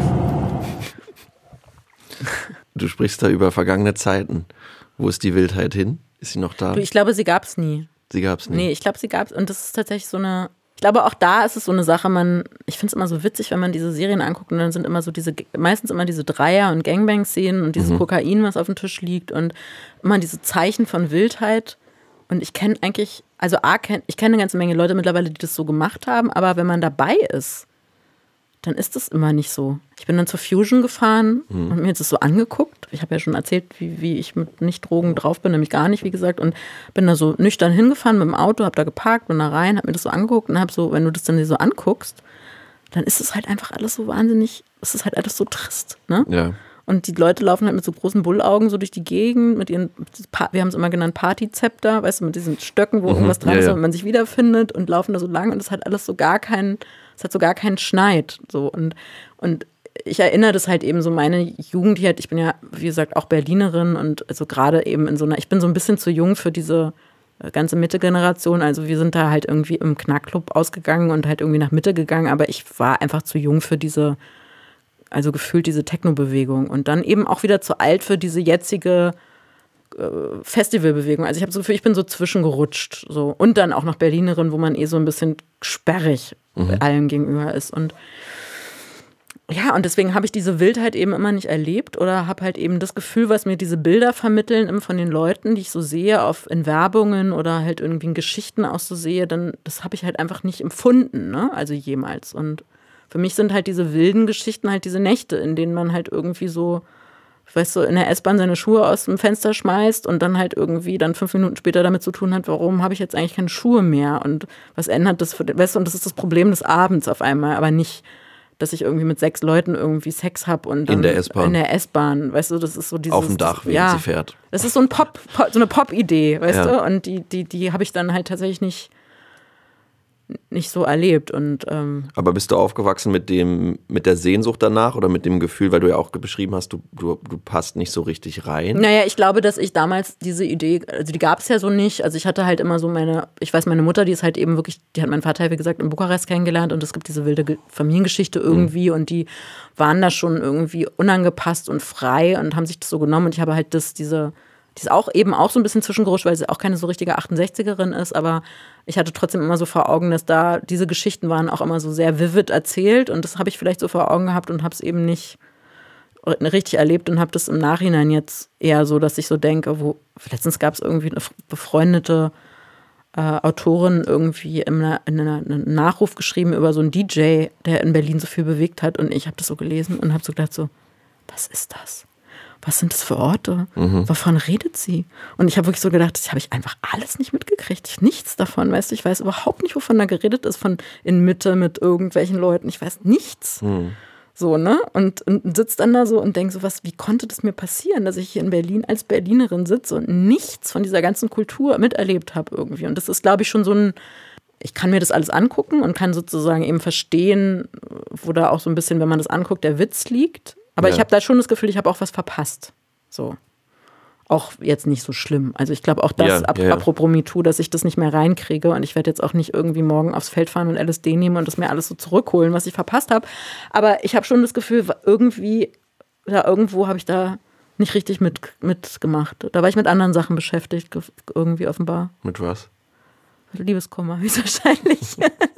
Du sprichst da über vergangene Zeiten. Wo ist die Wildheit hin? Ist sie noch da? Du, ich glaube, sie gab es nie. Sie gab es nie? Nee, ich glaube, sie gab es. Und das ist tatsächlich so eine... Ich glaube, auch da ist es so eine Sache, man... Ich finde es immer so witzig, wenn man diese Serien anguckt und dann sind immer so diese... Meistens immer diese Dreier- und Gangbang-Szenen und dieses mhm. Kokain, was auf dem Tisch liegt und immer diese Zeichen von Wildheit. Und ich kenne eigentlich... Also A, kenn, ich kenne eine ganze Menge Leute mittlerweile, die das so gemacht haben, aber wenn man dabei ist, dann ist das immer nicht so. Ich bin dann zur Fusion gefahren mhm. und mir jetzt das so angeguckt. Ich habe ja schon erzählt, wie, wie ich mit Nicht-Drogen drauf bin, nämlich gar nicht, wie gesagt. Und bin da so nüchtern hingefahren mit dem Auto, habe da geparkt, bin da rein, habe mir das so angeguckt und habe so, wenn du das dann so anguckst, dann ist es halt einfach alles so wahnsinnig, es ist halt alles so trist. Ne? Ja. Und die Leute laufen halt mit so großen Bullaugen so durch die Gegend, mit ihren, wir haben es immer genannt, Partyzepter, weißt du, mit diesen Stöcken, wo mhm. irgendwas dran ja, ist, ja. und man sich wiederfindet und laufen da so lang und es hat alles so gar keinen, es hat so gar keinen Schneid. So. Und, und ich erinnere das halt eben so meine Jugend hier, ich bin ja, wie gesagt, auch Berlinerin und also gerade eben in so einer, ich bin so ein bisschen zu jung für diese ganze Mitte-Generation, also wir sind da halt irgendwie im Knackclub ausgegangen und halt irgendwie nach Mitte gegangen, aber ich war einfach zu jung für diese also gefühlt diese Techno-Bewegung und dann eben auch wieder zu alt für diese jetzige äh, Festivalbewegung. Also ich habe so Gefühl, ich bin so zwischengerutscht. So. Und dann auch noch Berlinerin, wo man eh so ein bisschen sperrig mhm. allem gegenüber ist. Und ja, und deswegen habe ich diese Wildheit eben immer nicht erlebt oder habe halt eben das Gefühl, was mir diese Bilder vermitteln von den Leuten, die ich so sehe, auf, in Werbungen oder halt irgendwie in Geschichten auch so sehe, dann das habe ich halt einfach nicht empfunden, ne? Also jemals. Und für mich sind halt diese wilden Geschichten halt diese Nächte, in denen man halt irgendwie so, weißt du, in der S-Bahn seine Schuhe aus dem Fenster schmeißt und dann halt irgendwie dann fünf Minuten später damit zu tun hat, warum habe ich jetzt eigentlich keine Schuhe mehr und was ändert das für, weißt du, und das ist das Problem des Abends auf einmal, aber nicht, dass ich irgendwie mit sechs Leuten irgendwie Sex habe und dann in der S-Bahn. In der S-Bahn, weißt du, das ist so dieses... Auf dem Dach, wie ja, sie fährt. Das ist so ein Pop, Pop so eine Pop-Idee, weißt ja. du, und die, die, die habe ich dann halt tatsächlich nicht nicht so erlebt. Und, ähm aber bist du aufgewachsen mit dem, mit der Sehnsucht danach oder mit dem Gefühl, weil du ja auch beschrieben hast, du, du, du passt nicht so richtig rein? Naja, ich glaube, dass ich damals diese Idee, also die gab es ja so nicht, also ich hatte halt immer so meine, ich weiß, meine Mutter, die ist halt eben wirklich, die hat meinen Vater, wie gesagt, in Bukarest kennengelernt und es gibt diese wilde Familiengeschichte irgendwie mhm. und die waren da schon irgendwie unangepasst und frei und haben sich das so genommen und ich habe halt das, diese Die ist auch eben auch so ein bisschen zwischengerutscht, weil sie auch keine so richtige achtundsechzigerin ist, aber ich hatte trotzdem immer so vor Augen, dass da diese Geschichten waren auch immer so sehr vivid erzählt und das habe ich vielleicht so vor Augen gehabt und habe es eben nicht richtig erlebt und habe das im Nachhinein jetzt eher so, dass ich so denke, wo letztens gab es irgendwie eine befreundete äh, Autorin irgendwie in, einer, in einem Nachruf geschrieben über so einen D J, der in Berlin so viel bewegt hat und ich habe das so gelesen und habe so gedacht so, was ist das? Was sind das für Orte? Mhm. Wovon redet sie? Und ich habe wirklich so gedacht, das habe ich einfach alles nicht mitgekriegt. Ich, nichts davon, weißt du, ich weiß überhaupt nicht, wovon da geredet ist, von in Mitte mit irgendwelchen Leuten. Ich weiß nichts. Mhm. So, ne? Und, und sitze dann da so und denke so, was, wie konnte das mir passieren, dass ich hier in Berlin als Berlinerin sitze und nichts von dieser ganzen Kultur miterlebt habe irgendwie. Und das ist, glaube ich, schon so ein, ich kann mir das alles angucken und kann sozusagen eben verstehen, wo da auch so ein bisschen, wenn man das anguckt, der Witz liegt. Aber ja. ich habe da schon das Gefühl, ich habe auch was verpasst. So. Auch jetzt nicht so schlimm. Also ich glaube auch das, ja, ap- ja. apropos MeToo, dass ich das nicht mehr reinkriege und ich werde jetzt auch nicht irgendwie morgen aufs Feld fahren und L S D nehmen und das mir alles so zurückholen, was ich verpasst habe. Aber ich habe schon das Gefühl, irgendwie, da irgendwo habe ich da nicht richtig mit, mitgemacht. Da war ich mit anderen Sachen beschäftigt, irgendwie offenbar. Mit was? Liebeskummer höchstwahrscheinlich.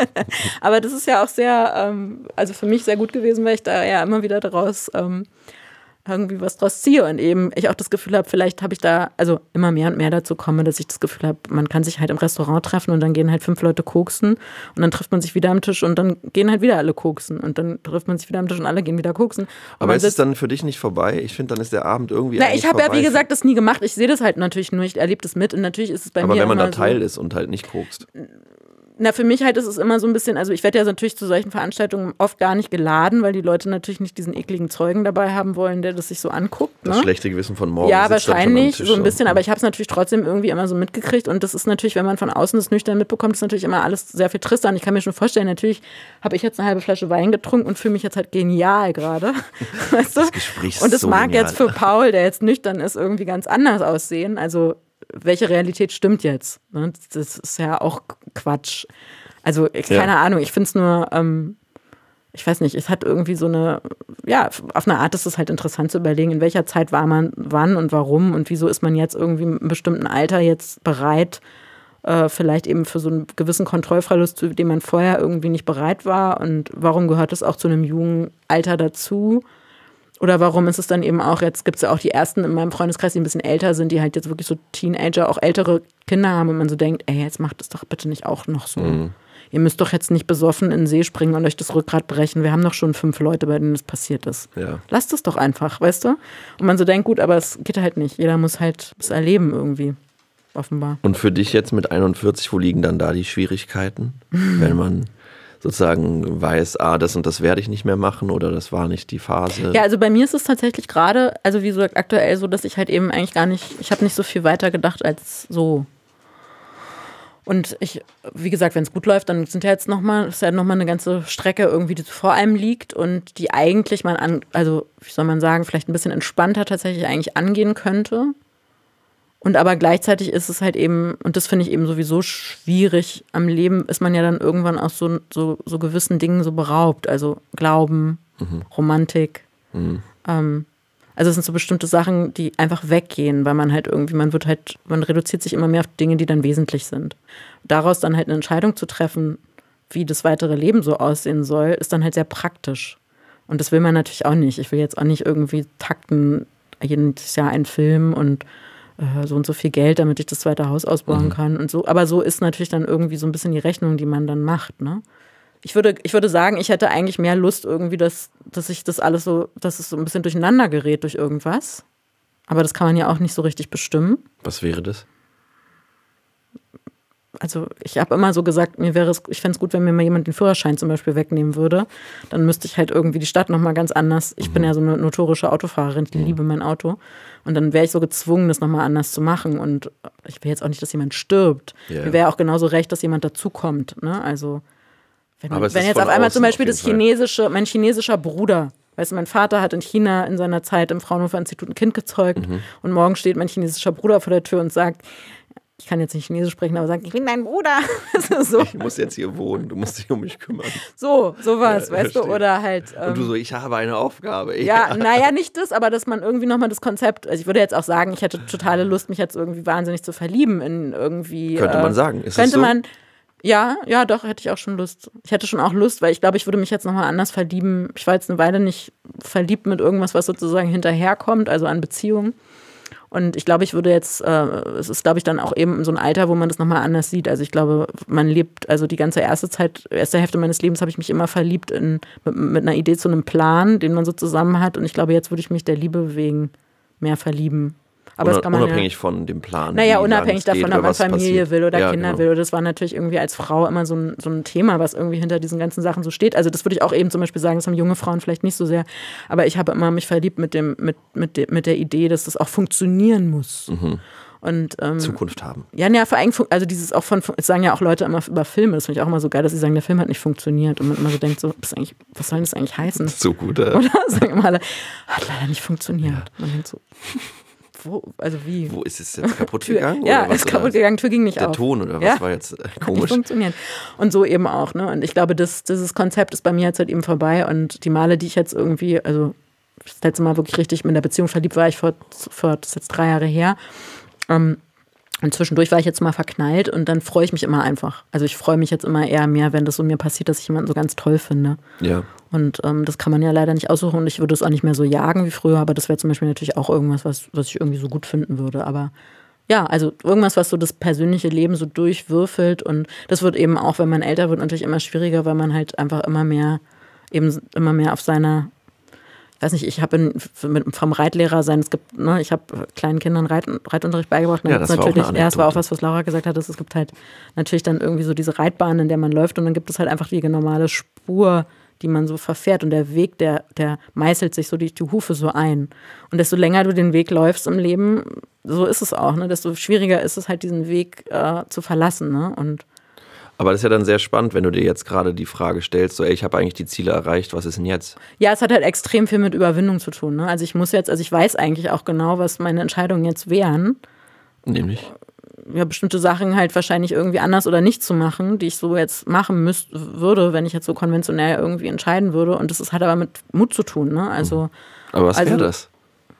Aber das ist ja auch sehr, ähm, also für mich sehr gut gewesen, weil ich da ja immer wieder daraus ähm, irgendwie was draus ziehe und eben ich auch das Gefühl habe, vielleicht habe ich da, also immer mehr und mehr dazu komme, dass ich das Gefühl habe, man kann sich halt im Restaurant treffen und dann gehen halt fünf Leute koksen und dann trifft man sich wieder am Tisch und dann gehen halt wieder alle koksen und dann trifft man sich wieder am Tisch und alle gehen wieder koksen. Und aber ist es dann für dich nicht vorbei? Ich finde, dann ist der Abend irgendwie Na, ich habe ja, wie gesagt, das nie gemacht. Ich sehe das halt natürlich nur, ich erlebe das mit und natürlich ist es bei aber mir wenn man immer da Teil so, ist und halt nicht kokst. Na, für mich halt ist es immer so ein bisschen, also ich werde ja natürlich zu solchen Veranstaltungen oft gar nicht geladen, weil die Leute natürlich nicht diesen ekligen Zeugen dabei haben wollen, der das sich so anguckt. Das ne? schlechte Gewissen von morgen. Ja, wahrscheinlich, so ein bisschen, so. aber ich habe es natürlich trotzdem irgendwie immer so mitgekriegt und das ist natürlich, wenn man von außen das nüchtern mitbekommt, ist natürlich immer alles sehr viel trister und ich kann mir schon vorstellen, natürlich habe ich jetzt eine halbe Flasche Wein getrunken und fühle mich jetzt halt genial gerade, weißt du? Das Gespräch ist und das so mag genial. Jetzt für Paul, der jetzt nüchtern ist, irgendwie ganz anders aussehen, also welche Realität stimmt jetzt? Ne? Das ist ja auch Quatsch. Also, ich, keine ja. Ahnung, ich finde es nur, ähm, ich weiß nicht, es hat irgendwie so eine, ja, auf eine Art ist es halt interessant zu überlegen, in welcher Zeit war man, wann und warum und wieso ist man jetzt irgendwie in einem bestimmten Alter jetzt bereit, äh, vielleicht eben für so einen gewissen Kontrollverlust, zu dem man vorher irgendwie nicht bereit war und warum gehört es auch zu einem jungen Alter dazu? Oder warum ist es dann eben auch, jetzt gibt es ja auch die ersten in meinem Freundeskreis, die ein bisschen älter sind, die halt jetzt wirklich so Teenager, auch ältere Kinder haben und man so denkt, ey, jetzt macht es doch bitte nicht auch noch so. Mhm. Ihr müsst doch jetzt nicht besoffen in den See springen und euch das Rückgrat brechen. Wir haben doch schon fünf Leute, bei denen das passiert ist. Ja. Lasst es doch einfach, weißt du? Und man so denkt, gut, aber es geht halt nicht. Jeder muss halt es erleben irgendwie, offenbar. Und für dich jetzt mit einundvierzig, wo liegen dann da die Schwierigkeiten? Wenn man sozusagen weiß, ah, das und das werde ich nicht mehr machen oder das war nicht die Phase. Ja, also bei mir ist es tatsächlich gerade, also wie gesagt, aktuell so, dass ich halt eben eigentlich gar nicht, ich habe nicht so viel weiter gedacht als so. Und ich, wie gesagt, wenn es gut läuft, dann sind ja jetzt nochmal, ist ja nochmal eine ganze Strecke irgendwie, die vor einem liegt und die eigentlich man an, also wie soll man sagen, vielleicht ein bisschen entspannter tatsächlich eigentlich angehen könnte. Und aber gleichzeitig ist es halt eben, und das finde ich eben sowieso schwierig, am Leben ist man ja dann irgendwann aus so, so, so gewissen Dingen so beraubt. Also Glauben, mhm. Romantik. Mhm. Ähm, also es sind so bestimmte Sachen, die einfach weggehen, weil man halt irgendwie, man wird halt, man reduziert sich immer mehr auf Dinge, die dann wesentlich sind. Daraus dann halt eine Entscheidung zu treffen, wie das weitere Leben so aussehen soll, ist dann halt sehr praktisch. Und das will man natürlich auch nicht. Ich will jetzt auch nicht irgendwie takten, jedes Jahr einen Film und so und so viel Geld, damit ich das zweite Haus ausbauen mhm. kann und so. Aber so ist natürlich dann irgendwie so ein bisschen die Rechnung, die man dann macht, ne? Ich würde, ich würde sagen, ich hätte eigentlich mehr Lust irgendwie, dass, dass ich das alles so, dass es so ein bisschen durcheinander gerät durch irgendwas. Aber das kann man ja auch nicht so richtig bestimmen. Was wäre das? Also ich habe immer so gesagt, mir wäre es, ich fände es gut, wenn mir mal jemand den Führerschein zum Beispiel wegnehmen würde. Dann müsste ich halt irgendwie die Stadt nochmal ganz anders, ich mhm. bin ja so eine notorische Autofahrerin, ich mhm. liebe mein Auto. Und dann wäre ich so gezwungen, das nochmal anders zu machen. Und ich will jetzt auch nicht, dass jemand stirbt. Yeah. Mir wäre auch genauso recht, dass jemand dazukommt. Ne? Also wenn, wenn jetzt auf einmal zum Beispiel das chinesische, mein chinesischer Bruder, weißt du, mein Vater hat in China in seiner Zeit im Fraunhofer-Institut ein Kind gezeugt mhm. und morgen steht mein chinesischer Bruder vor der Tür und sagt, ich kann jetzt nicht Chinesisch sprechen, aber sagt, ich bin dein Bruder. So. Ich muss jetzt hier wohnen, du musst dich um mich kümmern. So, sowas, ja, weißt verstehe. du, oder halt. Ähm, und du so, ich habe eine Aufgabe. Ja, naja, nicht das, aber dass man irgendwie nochmal das Konzept, also ich würde jetzt auch sagen, ich hätte totale Lust, mich jetzt irgendwie wahnsinnig zu verlieben in irgendwie. Könnte äh, man sagen, ist könnte es so? man, ja, ja, doch, hätte ich auch schon Lust. Ich hätte schon auch Lust, weil ich glaube, ich würde mich jetzt nochmal anders verlieben. Ich war jetzt eine Weile nicht verliebt mit irgendwas, was sozusagen hinterherkommt, also an Beziehungen. Und ich glaube, ich würde jetzt, äh, es ist, glaube ich, dann auch eben so ein Alter, wo man das nochmal anders sieht. Also ich glaube, man lebt, also die ganze erste Zeit, erste Hälfte meines Lebens habe ich mich immer verliebt in, mit, mit einer Idee zu einem Plan, den man so zusammen hat. Und ich glaube, jetzt würde ich mich der Liebe wegen mehr verlieben. Aber das kann man unabhängig ja, von dem Plan. Naja, unabhängig davon, geht, ob man Familie passiert. will oder ja, Kinder genau. will. Das war natürlich irgendwie als Frau immer so ein, so ein Thema, was irgendwie hinter diesen ganzen Sachen so steht. Also das würde ich auch eben zum Beispiel sagen, das haben junge Frauen vielleicht nicht so sehr. Aber ich habe immer mich verliebt mit, dem, mit, mit, de, mit der Idee, dass das auch funktionieren muss. Mhm. Und, ähm, Zukunft haben. Ja, ja, vor allem, also dieses auch von, es sagen ja auch Leute immer über Filme, das finde ich auch immer so geil, dass sie sagen, der Film hat nicht funktioniert. Und man immer so denkt, so, was, eigentlich, was soll das eigentlich heißen? So gut, äh. Oder? Sagen immer alle, hat leider nicht funktioniert. Ja. Man denkt so, wo, also wie? Wo ist es jetzt kaputt gegangen? Ja, oder was, ist kaputt gegangen, Tür ging nicht der auf. Der Ton oder was ja? war jetzt äh, Hat komisch? nicht funktioniert. Und so eben auch, ne? Und ich glaube, das, dieses Konzept ist bei mir jetzt halt eben vorbei und die Male, die ich jetzt irgendwie, also das letzte Mal wirklich richtig mit der Beziehung verliebt war, ich vor, vor das ist jetzt drei Jahre her. Ähm, Und zwischendurch war ich jetzt mal verknallt und dann freue ich mich immer einfach. Also ich freue mich jetzt immer eher mehr, wenn das so mir passiert, dass ich jemanden so ganz toll finde. Ja. Und ähm, das kann man ja leider nicht aussuchen und ich würde es auch nicht mehr so jagen wie früher, aber das wäre zum Beispiel natürlich auch irgendwas, was, was ich irgendwie so gut finden würde. Aber ja, also irgendwas, was so das persönliche Leben so durchwürfelt und das wird eben auch, wenn man älter wird, natürlich immer schwieriger, weil man halt einfach immer mehr, eben immer mehr auf seiner, ich weiß nicht, ich habe vom Reitlehrer sein, es gibt, ne, ich habe kleinen Kindern Reit, Reitunterricht beigebracht. Ja, das war natürlich, auch eine ja, das war auch Anekdote. was, was Laura gesagt hat, dass es gibt halt natürlich dann irgendwie so diese Reitbahn, in der man läuft und dann gibt es halt einfach die normale Spur, die man so verfährt und der Weg, der, der meißelt sich so die, die Hufe so ein. Und desto länger du den Weg läufst im Leben, so ist es auch, ne, desto schwieriger ist es halt, diesen Weg äh, zu verlassen, ne, und Aber das ist ja dann sehr spannend, wenn du dir jetzt gerade die Frage stellst, so ey, ich habe eigentlich die Ziele erreicht, was ist denn jetzt? Ja, es hat halt extrem viel mit Überwindung zu tun. Ne? Also ich muss jetzt, also ich weiß eigentlich auch genau, was meine Entscheidungen jetzt wären. Nämlich? Ja, bestimmte Sachen halt wahrscheinlich irgendwie anders oder nicht zu machen, die ich so jetzt machen müsste, würde, wenn ich jetzt so konventionell irgendwie entscheiden würde. Und das ist, hat aber mit Mut zu tun, ne? Also, aber was also, wäre das?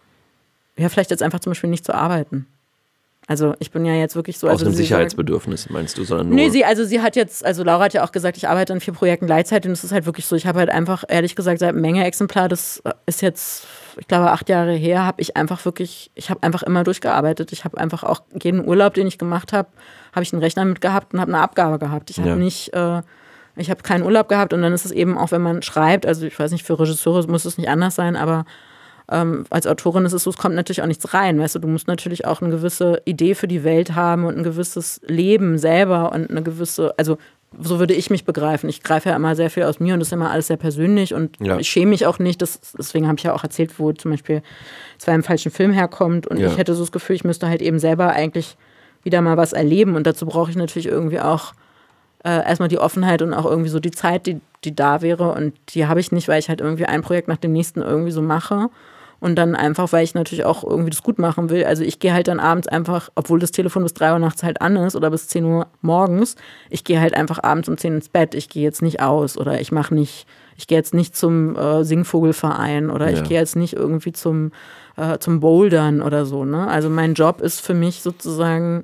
Ja, vielleicht jetzt einfach zum Beispiel nicht zu arbeiten. Also ich bin ja jetzt wirklich so... Aus also einem sie Sicherheitsbedürfnis, sagt, meinst du, sondern nur... Nee, sie, also sie hat jetzt, also Laura hat ja auch gesagt, ich arbeite an vier Projekten gleichzeitig und es ist halt wirklich so, ich habe halt einfach, ehrlich gesagt, seit Menge Exemplar, das ist jetzt, ich glaube, acht Jahre her, habe ich einfach wirklich, ich habe einfach immer durchgearbeitet. Ich habe einfach auch jeden Urlaub, den ich gemacht habe, habe ich einen Rechner mit gehabt und habe eine Abgabe gehabt. Ich habe Ja. nicht... Äh, ich habe keinen Urlaub gehabt und dann ist es eben auch, wenn man schreibt, also ich weiß nicht, für Regisseure muss es nicht anders sein, aber ähm, als Autorin ist es so, es kommt natürlich auch nichts rein, weißt du, du musst natürlich auch eine gewisse Idee für die Welt haben und ein gewisses Leben selber und eine gewisse, also so würde ich mich begreifen. Ich greife ja immer sehr viel aus mir und das ist immer alles sehr persönlich und Ja. ich schäme mich auch nicht, das, deswegen habe ich ja auch erzählt, wo zum Beispiel zwei im falschen Film herkommt und Ja. ich hätte so das Gefühl, ich müsste halt eben selber eigentlich wieder mal was erleben und dazu brauche ich natürlich irgendwie auch Äh, erstmal die Offenheit und auch irgendwie so die Zeit, die, die da wäre und die habe ich nicht, weil ich halt irgendwie ein Projekt nach dem nächsten irgendwie so mache und dann einfach, weil ich natürlich auch irgendwie das gut machen will, also ich gehe halt dann abends einfach, obwohl das Telefon bis drei Uhr nachts halt an ist oder bis zehn Uhr morgens, ich gehe halt einfach abends um zehn ins Bett, ich gehe jetzt nicht aus oder ich mache nicht, ich gehe jetzt nicht zum äh, Singvogelverein oder Ja. ich gehe jetzt nicht irgendwie zum, äh, zum Bouldern oder so, ne, also mein Job ist für mich sozusagen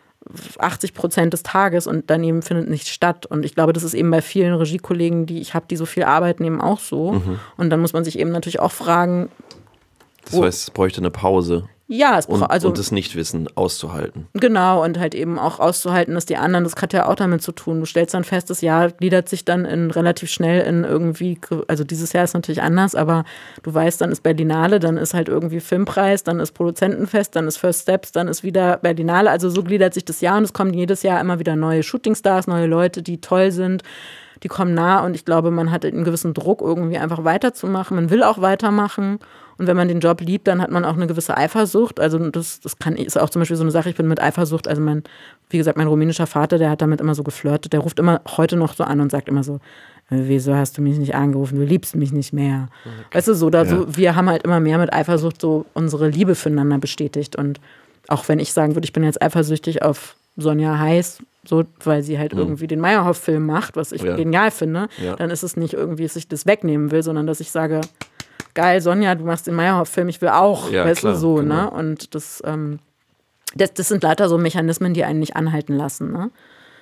achtzig Prozent des Tages und daneben findet nichts statt. Und ich glaube, das ist eben bei vielen Regiekollegen, die ich habe, die so viel arbeiten, eben auch so. Mhm. Und dann muss man sich eben natürlich auch fragen, Das heißt, es bräuchte eine Pause, ja, es und, braucht, also und das Nichtwissen auszuhalten. genau, und halt eben auch auszuhalten, dass die anderen, das hat ja auch damit zu tun. Du stellst dann fest, das Jahr gliedert sich dann in relativ schnell in irgendwie, also dieses Jahr ist natürlich anders, aber du weißt, dann ist Berlinale, dann ist halt irgendwie Filmpreis, dann ist Produzentenfest, dann ist First Steps, dann ist wieder Berlinale. Also so gliedert sich das Jahr und es kommen jedes Jahr immer wieder neue Shootingstars, neue Leute, die toll sind, die kommen nah und ich glaube, man hat einen gewissen Druck, irgendwie einfach weiterzumachen. Man will auch weitermachen. Und wenn man den Job liebt, dann hat man auch eine gewisse Eifersucht. Also das, das kann, ist auch zum Beispiel so eine Sache, ich bin mit Eifersucht, also mein, wie gesagt, mein rumänischer Vater, der hat damit immer so geflirtet, der ruft immer heute noch so an und sagt immer so, wieso hast du mich nicht angerufen, du liebst mich nicht mehr. Okay. Weißt du, so, da, Ja. so, wir haben halt immer mehr mit Eifersucht so unsere Liebe füreinander bestätigt. Und auch wenn ich sagen würde, ich bin jetzt eifersüchtig auf Sonja Heiß, so, weil sie halt mhm. irgendwie den Meyerhoff-Film macht, was ich Ja. genial finde, Ja. dann ist es nicht irgendwie, dass ich das wegnehmen will, sondern dass ich sage, geil, Sonja, du machst den Meyerhoff-Film, ich will auch, Ja, weißt klar, du, so, genau. ne? Und das, ähm, das, das sind lauter so Mechanismen, die einen nicht anhalten lassen, ne?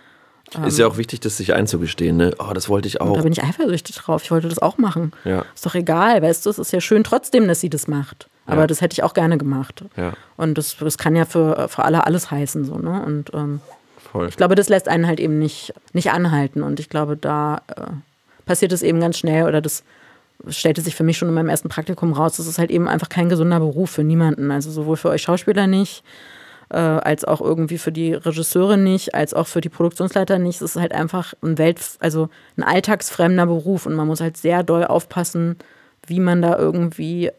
Ist ja auch wichtig, das sich einzugestehen, ne? Oh, das wollte ich Und auch. da bin ich eifersüchtig drauf, ich wollte das auch machen. Ja. Ist doch egal, weißt du, es ist ja schön trotzdem, dass sie das macht. Aber Ja. das hätte ich auch gerne gemacht. Ja. Und das, das kann ja für, für alle alles heißen, so, ne? Und ähm, Voll. ich glaube, das lässt einen halt eben nicht, nicht anhalten. Und ich glaube, da äh, passiert es eben ganz schnell oder das stellte sich für mich schon in meinem ersten Praktikum raus. Das ist halt eben einfach kein gesunder Beruf für niemanden. Also sowohl für euch Schauspieler nicht, äh, als auch irgendwie für die Regisseure nicht, als auch für die Produktionsleiter nicht. Es ist halt einfach ein Welt, also ein alltagsfremder Beruf und man muss halt sehr doll aufpassen, wie man da irgendwie,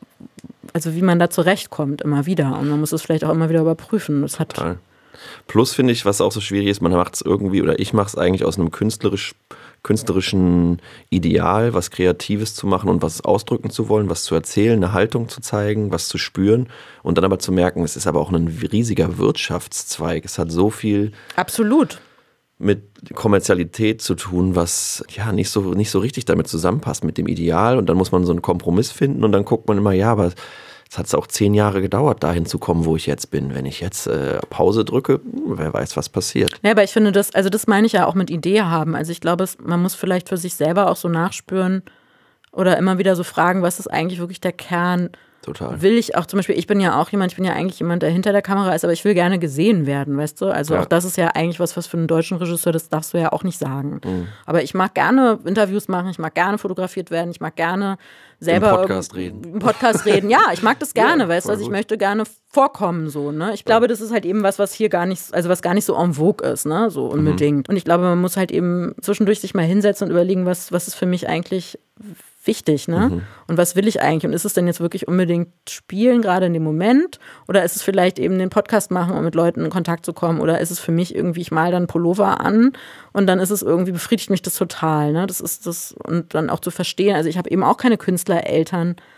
also wie man da zurechtkommt immer wieder. Und man muss es vielleicht auch immer wieder überprüfen. Das hat Total. Plus finde ich, was auch so schwierig ist, man macht es irgendwie, oder ich mache es eigentlich aus einem künstlerisch, künstlerischen Ideal, was Kreatives zu machen und was ausdrücken zu wollen, was zu erzählen, eine Haltung zu zeigen, was zu spüren und dann aber zu merken, es ist aber auch ein riesiger Wirtschaftszweig. Es hat so viel absolut mit Kommerzialität zu tun, was ja nicht so, nicht so richtig damit zusammenpasst mit dem Ideal und dann muss man so einen Kompromiss finden und dann guckt man immer, ja, aber es hat auch zehn Jahre gedauert, dahin zu kommen, wo ich jetzt bin. Wenn ich jetzt äh, Pause drücke, wer weiß, was passiert. Ja, aber ich finde das, also das meine ich ja auch mit Idee haben. Also ich glaube, es, man muss vielleicht für sich selber auch so nachspüren oder immer wieder so fragen, was ist eigentlich wirklich der Kern? Total. Will ich auch zum Beispiel, ich bin ja auch jemand, ich bin ja eigentlich jemand, der hinter der Kamera ist, aber ich will gerne gesehen werden, weißt du? Also Ja. auch das ist ja eigentlich was, was für einen deutschen Regisseur, das darfst du ja auch nicht sagen. Mhm. Aber ich mag gerne Interviews machen, ich mag gerne fotografiert werden, ich mag gerne selber Im Podcast reden. Im Podcast reden, ja, ich mag das gerne, Ja, weißt du, voll also ich gut. möchte gerne vorkommen, so, ne? Ich glaube, das ist halt eben was, was hier gar nicht, also was gar nicht so en vogue ist, ne? So unbedingt. Und ich glaube, man muss halt eben zwischendurch sich mal hinsetzen und überlegen, was, was ist für mich eigentlich wichtig, ne? Mhm. Und was will ich eigentlich? Und ist es denn jetzt wirklich unbedingt spielen, gerade in dem Moment? Oder ist es vielleicht eben den Podcast machen, um mit Leuten in Kontakt zu kommen? Oder ist es für mich irgendwie, ich mal dann Pullover an und dann ist es irgendwie, befriedigt mich das total, ne? Das ist das, und dann auch zu verstehen, also ich habe eben auch keine Künstlereltern,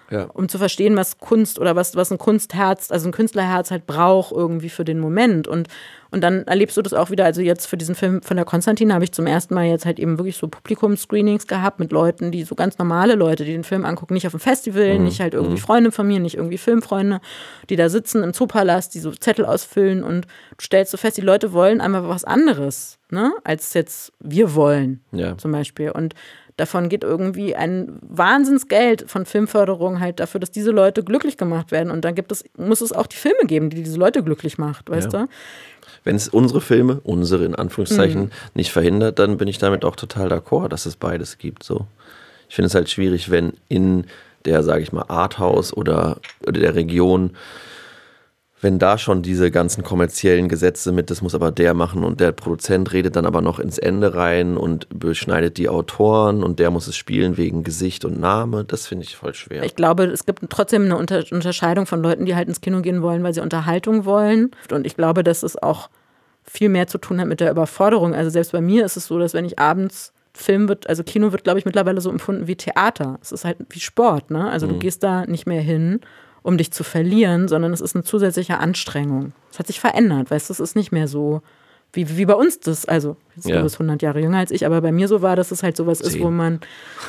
Ja. um zu verstehen, was Kunst oder was, was ein Kunstherz, also ein Künstlerherz halt braucht irgendwie für den Moment. Und, und dann erlebst du das auch wieder, also jetzt für diesen Film von der Konstantin habe ich zum ersten Mal jetzt halt eben wirklich so Publikumsscreenings gehabt mit Leuten, die so ganz normale Leute, die den Film angucken, nicht auf dem Festival, mhm. nicht halt irgendwie Freunde von mir, nicht irgendwie Filmfreunde, die da sitzen im Zoopalast, die so Zettel ausfüllen und du stellst so fest, die Leute wollen einmal was anderes, ne, als jetzt wir wollen, ja. zum Beispiel. Und davon geht irgendwie ein Wahnsinnsgeld von Filmförderung halt dafür, dass diese Leute glücklich gemacht werden. Und dann gibt es, muss es auch die Filme geben, die diese Leute glücklich macht, weißt ja. du? Wenn es unsere Filme, unsere in Anführungszeichen, mhm. nicht verhindert, dann bin ich damit auch total d'accord, dass es beides gibt. So. Ich finde es halt schwierig, wenn in der, sage ich mal, Arthouse oder, oder der Region, wenn da schon diese ganzen kommerziellen Gesetze mit, das muss aber der machen und der Produzent redet dann aber noch ins Ende rein und beschneidet die Autoren und der muss es spielen wegen Gesicht und Name, das finde ich voll schwer. Ich glaube, es gibt trotzdem eine Unter- Unterscheidung von Leuten, die halt ins Kino gehen wollen, weil sie Unterhaltung wollen. Und ich glaube, dass es auch viel mehr zu tun hat mit der Überforderung. Also selbst bei mir ist es so, dass wenn ich abends Film wird, also Kino wird, glaube ich, mittlerweile so empfunden wie Theater. Es ist halt wie Sport, ne? Also mhm. du gehst da nicht mehr hin, um dich zu verlieren, sondern es ist eine zusätzliche Anstrengung. Es hat sich verändert, weißt du, es ist nicht mehr so, wie, wie bei uns das, also jetzt ja. du bist hundert Jahre jünger als ich, aber bei mir so war, dass es halt sowas ist, wo man,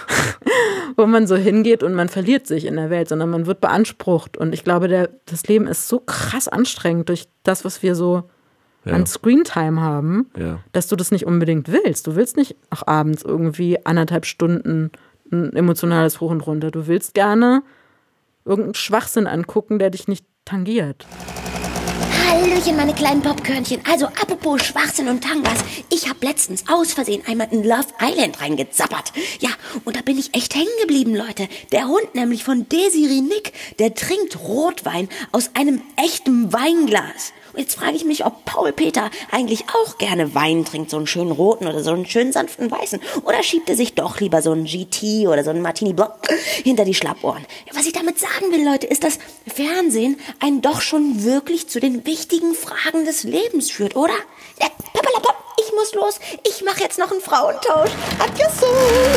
wo man so hingeht und man verliert sich in der Welt, sondern man wird beansprucht. Und ich glaube, der, das Leben ist so krass anstrengend durch das, was wir so ja. an Screentime haben, ja. dass du das nicht unbedingt willst. Du willst nicht auch abends irgendwie anderthalb Stunden ein emotionales Hoch und Runter. Du willst gerne irgendeinen Schwachsinn angucken, der dich nicht tangiert. Hallöchen, meine kleinen Popkörnchen. Also, apropos Schwachsinn und Tangas. Ich habe letztens aus Versehen einmal in Love Island reingezappert. Ja, und da bin ich echt hängen geblieben, Leute. Der Hund nämlich von Desiree Nick, der trinkt Rotwein aus einem echten Weinglas. Und jetzt frage ich mich, ob Paul Peter eigentlich auch gerne Wein trinkt, so einen schönen roten oder so einen schönen sanften weißen. Oder schiebt er sich doch lieber so einen G T oder so einen Martini Blanc hinter die Schlappohren. Was ich damit sagen will, Leute, ist, dass Fernsehen einen doch schon wirklich zu den wichtigen Fragen des Lebens führt, oder? Ja, pappalapapp, ich muss los. Ich mache jetzt noch einen Frauentausch. Adios.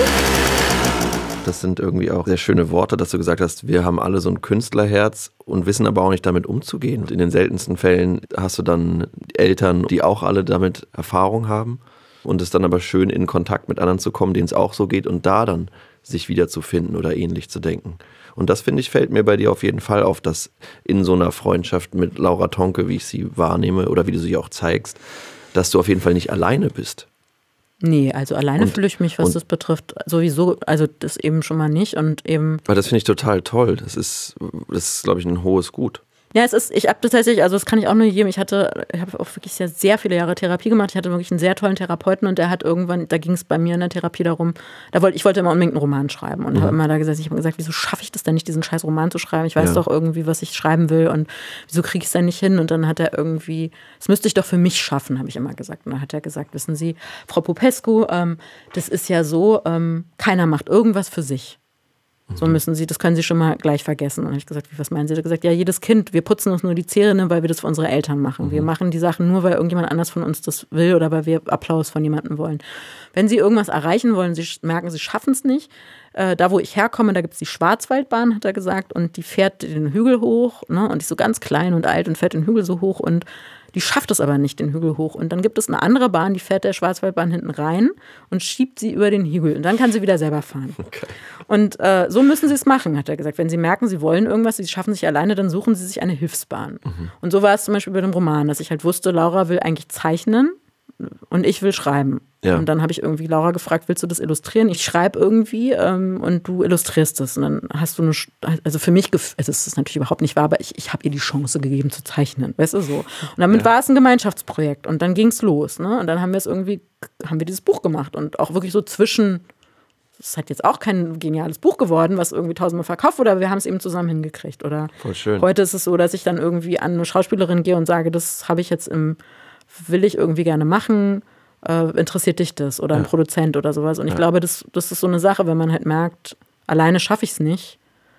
Das sind irgendwie auch sehr schöne Worte, dass du gesagt hast, wir haben alle so ein Künstlerherz und wissen aber auch nicht damit umzugehen. Und in den seltensten Fällen hast du dann Eltern, die auch alle damit Erfahrung haben. Und es dann aber schön in Kontakt mit anderen zu kommen, denen es auch so geht und da dann sich wiederzufinden oder ähnlich zu denken. Und das, finde ich, fällt mir bei dir auf jeden Fall auf, dass in so einer Freundschaft mit Laura Tonke, wie ich sie wahrnehme oder wie du sie auch zeigst, dass du auf jeden Fall nicht alleine bist. Nee, also alleine Und- fühle ich mich, was und- das betrifft, sowieso, also das eben schon mal nicht und eben, Weil das finde ich total toll. Das ist, das ist, glaube ich, ein hohes Gut. ja, es ist, ich habe tatsächlich, also das kann ich auch nur jedem, ich hatte, ich habe auch wirklich sehr, sehr viele Jahre Therapie gemacht, ich hatte wirklich einen sehr tollen Therapeuten und der hat irgendwann, da ging es bei mir in der Therapie darum, da wollte, ich wollte immer unbedingt einen Roman schreiben und Mhm. habe immer da gesagt, ich habe gesagt, wieso schaffe ich das denn nicht, diesen scheiß Roman zu schreiben, ich weiß Ja. doch irgendwie, was ich schreiben will und wieso kriege ich es denn nicht hin und dann hat er irgendwie, das müsste ich doch für mich schaffen, habe ich immer gesagt und dann hat er gesagt, wissen Sie, Frau Popescu, ähm, das ist ja so, ähm, keiner macht irgendwas für sich. So müssen Sie, das können Sie schon mal gleich vergessen. Und dann habe ich gesagt, wie, was meinen Sie? Er hat gesagt, ja, jedes Kind, wir putzen uns nur die Zähne, weil wir das für unsere Eltern machen. Mhm. Wir machen die Sachen nur, weil irgendjemand anders von uns das will oder weil wir Applaus von jemandem wollen. Wenn Sie irgendwas erreichen wollen, Sie merken, Sie schaffen es nicht. Äh, da, wo ich herkomme, da gibt es die Schwarzwaldbahn, hat er gesagt, und die fährt den Hügel hoch, ne? Und die ist so ganz klein und alt und fährt den Hügel so hoch und die schafft es aber nicht, den Hügel hoch. Und dann gibt es eine andere Bahn, die fährt der Schwarzwaldbahn hinten rein und schiebt sie über den Hügel. Und dann kann sie wieder selber fahren. Okay. Und äh, so müssen sie es machen, hat er gesagt. Wenn sie merken, sie wollen irgendwas, sie schaffen sich alleine, dann suchen sie sich eine Hilfsbahn. Mhm. Und so war es zum Beispiel bei dem Roman, dass ich halt wusste, Laura will eigentlich zeichnen und ich will schreiben. Ja. Und dann habe ich irgendwie Laura gefragt, willst du das illustrieren? Ich schreibe irgendwie ähm, und du illustrierst es. Und dann hast du eine, also für mich, gef- also es ist natürlich überhaupt nicht wahr, aber ich, ich habe ihr die Chance gegeben zu zeichnen, weißt du so. Und damit ja. war es ein Gemeinschaftsprojekt und dann ging es los. Ne? Und dann haben wir es irgendwie, haben wir dieses Buch gemacht und auch wirklich so zwischen, es hat jetzt auch kein geniales Buch geworden, was irgendwie tausendmal verkauft wurde, aber wir haben es eben zusammen hingekriegt. Oder Voll schön. Heute ist es so, dass ich dann irgendwie an eine Schauspielerin gehe und sage, das habe ich jetzt im, will ich irgendwie gerne machen. Äh, interessiert dich das oder ein ja. Produzent oder sowas. Und ich ja. glaube, das, das ist so eine Sache, wenn man halt merkt, alleine schaffe ich es nicht,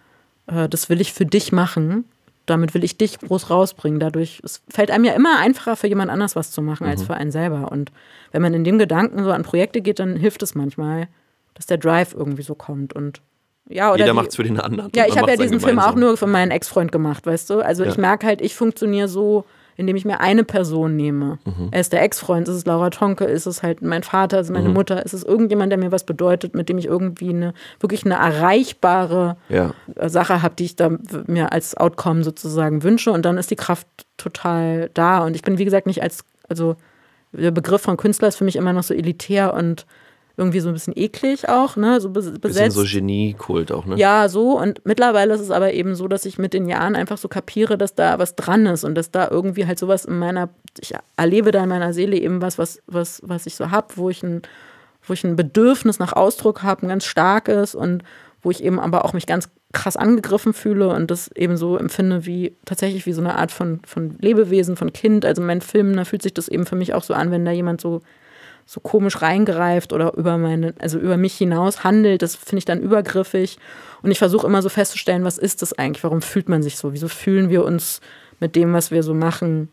äh, das will ich für dich machen, damit will ich dich groß rausbringen. Dadurch, es fällt einem ja immer einfacher, für jemand anders was zu machen, mhm. als für einen selber. Und wenn man in dem Gedanken so an Projekte geht, dann hilft es manchmal, dass der Drive irgendwie so kommt. Und Ja, oder Jeder die, macht's für den anderen. Ja, Man ich habe ja macht's dann diesen Film auch gemeinsam. nur für meinen Ex-Freund gemacht, weißt du? Also Ja. ich merke halt, ich funktioniere so, indem ich mir eine Person nehme. Mhm. Er ist der Ex-Freund, ist es Laura Tonke, ist es halt mein Vater, ist es meine Mhm. Mutter, ist es irgendjemand, der mir was bedeutet, mit dem ich irgendwie eine, wirklich eine erreichbare Ja. Sache habe, die ich da mir als Outcome sozusagen wünsche und dann ist die Kraft total da und ich bin, wie gesagt, nicht als, also der Begriff von Künstler ist für mich immer noch so elitär und irgendwie so ein bisschen eklig auch, ne, so bes- besetzt. Bisschen so Genie-Kult auch, ne? Ja, so. Und mittlerweile ist es aber eben so, dass ich mit den Jahren einfach so kapiere, dass da was dran ist und dass da irgendwie halt sowas in meiner, ich erlebe da in meiner Seele eben was, was, was, was ich so habe, wo ich ein, wo ich ein Bedürfnis nach Ausdruck habe, ein ganz starkes und wo ich eben aber auch mich ganz krass angegriffen fühle und das eben so empfinde wie tatsächlich wie so eine Art von, von Lebewesen, von Kind. Also in meinen Filmen, da fühlt sich das eben für mich auch so an, wenn da jemand so so komisch reingreift oder über meine, also über mich hinaus handelt, das finde ich dann übergriffig. Und ich versuche immer so festzustellen, was ist das eigentlich? Warum fühlt man sich so? Wieso fühlen wir uns mit dem, was wir so machen?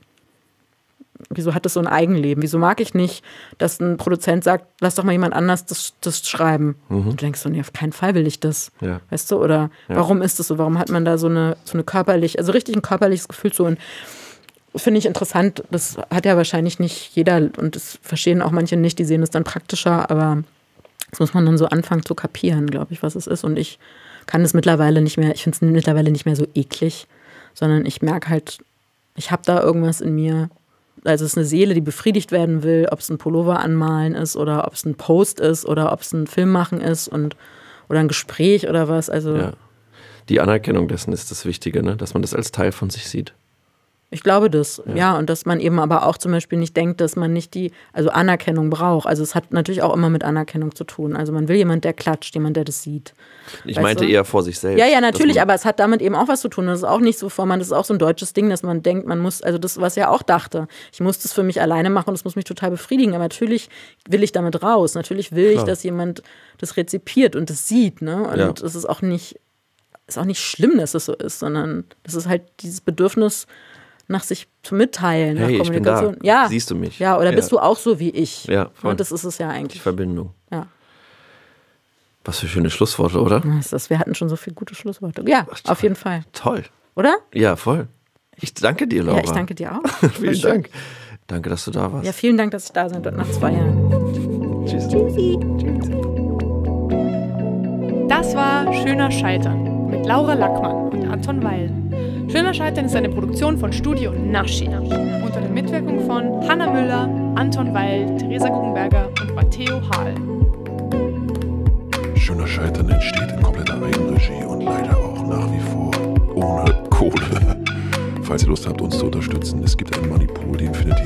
Wieso hat das so ein Eigenleben? Wieso mag ich nicht, dass ein Produzent sagt, lass doch mal jemand anders das, das schreiben? Mhm. Du denkst so, nee, auf keinen Fall will ich das. Ja. Weißt du? Oder Ja. warum ist das so? Warum hat man da so eine, so eine körperlich, also richtig ein körperliches Gefühl so und finde ich interessant, das hat ja wahrscheinlich nicht jeder und das verstehen auch manche nicht, die sehen es dann praktischer, aber das muss man dann so anfangen zu kapieren, glaube ich, was es ist und ich kann es mittlerweile nicht mehr, ich finde es mittlerweile nicht mehr so eklig, sondern ich merke halt, ich habe da irgendwas in mir, also es ist eine Seele, die befriedigt werden will, ob es ein Pullover anmalen ist oder ob es ein Post ist oder ob es ein Film machen ist und oder ein Gespräch oder was, also Ja. Die Anerkennung dessen ist das Wichtige, ne? Dass man das als Teil von sich sieht. ich glaube das, Ja. ja. Und dass man eben aber auch zum Beispiel nicht denkt, dass man nicht die, also Anerkennung braucht. Also es hat natürlich auch immer mit Anerkennung zu tun. Also man will jemand, der klatscht, jemand, der das sieht. Ich Weißt meinte du? eher vor sich selbst. Ja, ja, natürlich, dass man- aber es hat damit eben auch was zu tun. Das ist auch nicht so vor man, das ist auch so ein deutsches Ding, dass man denkt, man muss, also das, was er auch dachte, ich muss das für mich alleine machen und das muss mich total befriedigen. Aber natürlich will ich damit raus. Natürlich will Klar. ich, dass jemand das rezipiert und das sieht, ne? Und Ja. es ist auch nicht, ist auch nicht schlimm, dass es so ist, sondern das ist halt dieses Bedürfnis nach sich zu mitteilen, Hey, nach ich bin da. Kommunikation. Ja. Siehst du mich? Ja, oder Ja. bist du auch so wie ich? Ja, voll. Und das ist es ja Die eigentlich. Verbindung. Ja. Was für schöne Schlussworte, oder? Das ist das. Wir hatten schon so viele gute Schlussworte. Ja, Ach, auf jeden Fall. Toll. Oder? Ja, voll. Ich danke dir, Laura. Ja, ich danke dir auch. Vielen Voll schön. Dank. Danke, dass du da warst. Ja, vielen Dank, dass ich da sein durfte nach zwei Jahren. Tschüss. Das war Schöner Scheitern mit Laura Lackmann und Anton Weil. Schöner Scheitern ist eine Produktion von Studio Naschi unter der Mitwirkung von Hanna Müller, Anton Weil, Theresa Guggenberger und Matteo Hahl. Schöner Scheitern entsteht in kompletter Eigenregie und leider auch nach wie vor ohne Kohle. Falls ihr Lust habt, uns zu unterstützen, es gibt einen Moneypool, den findet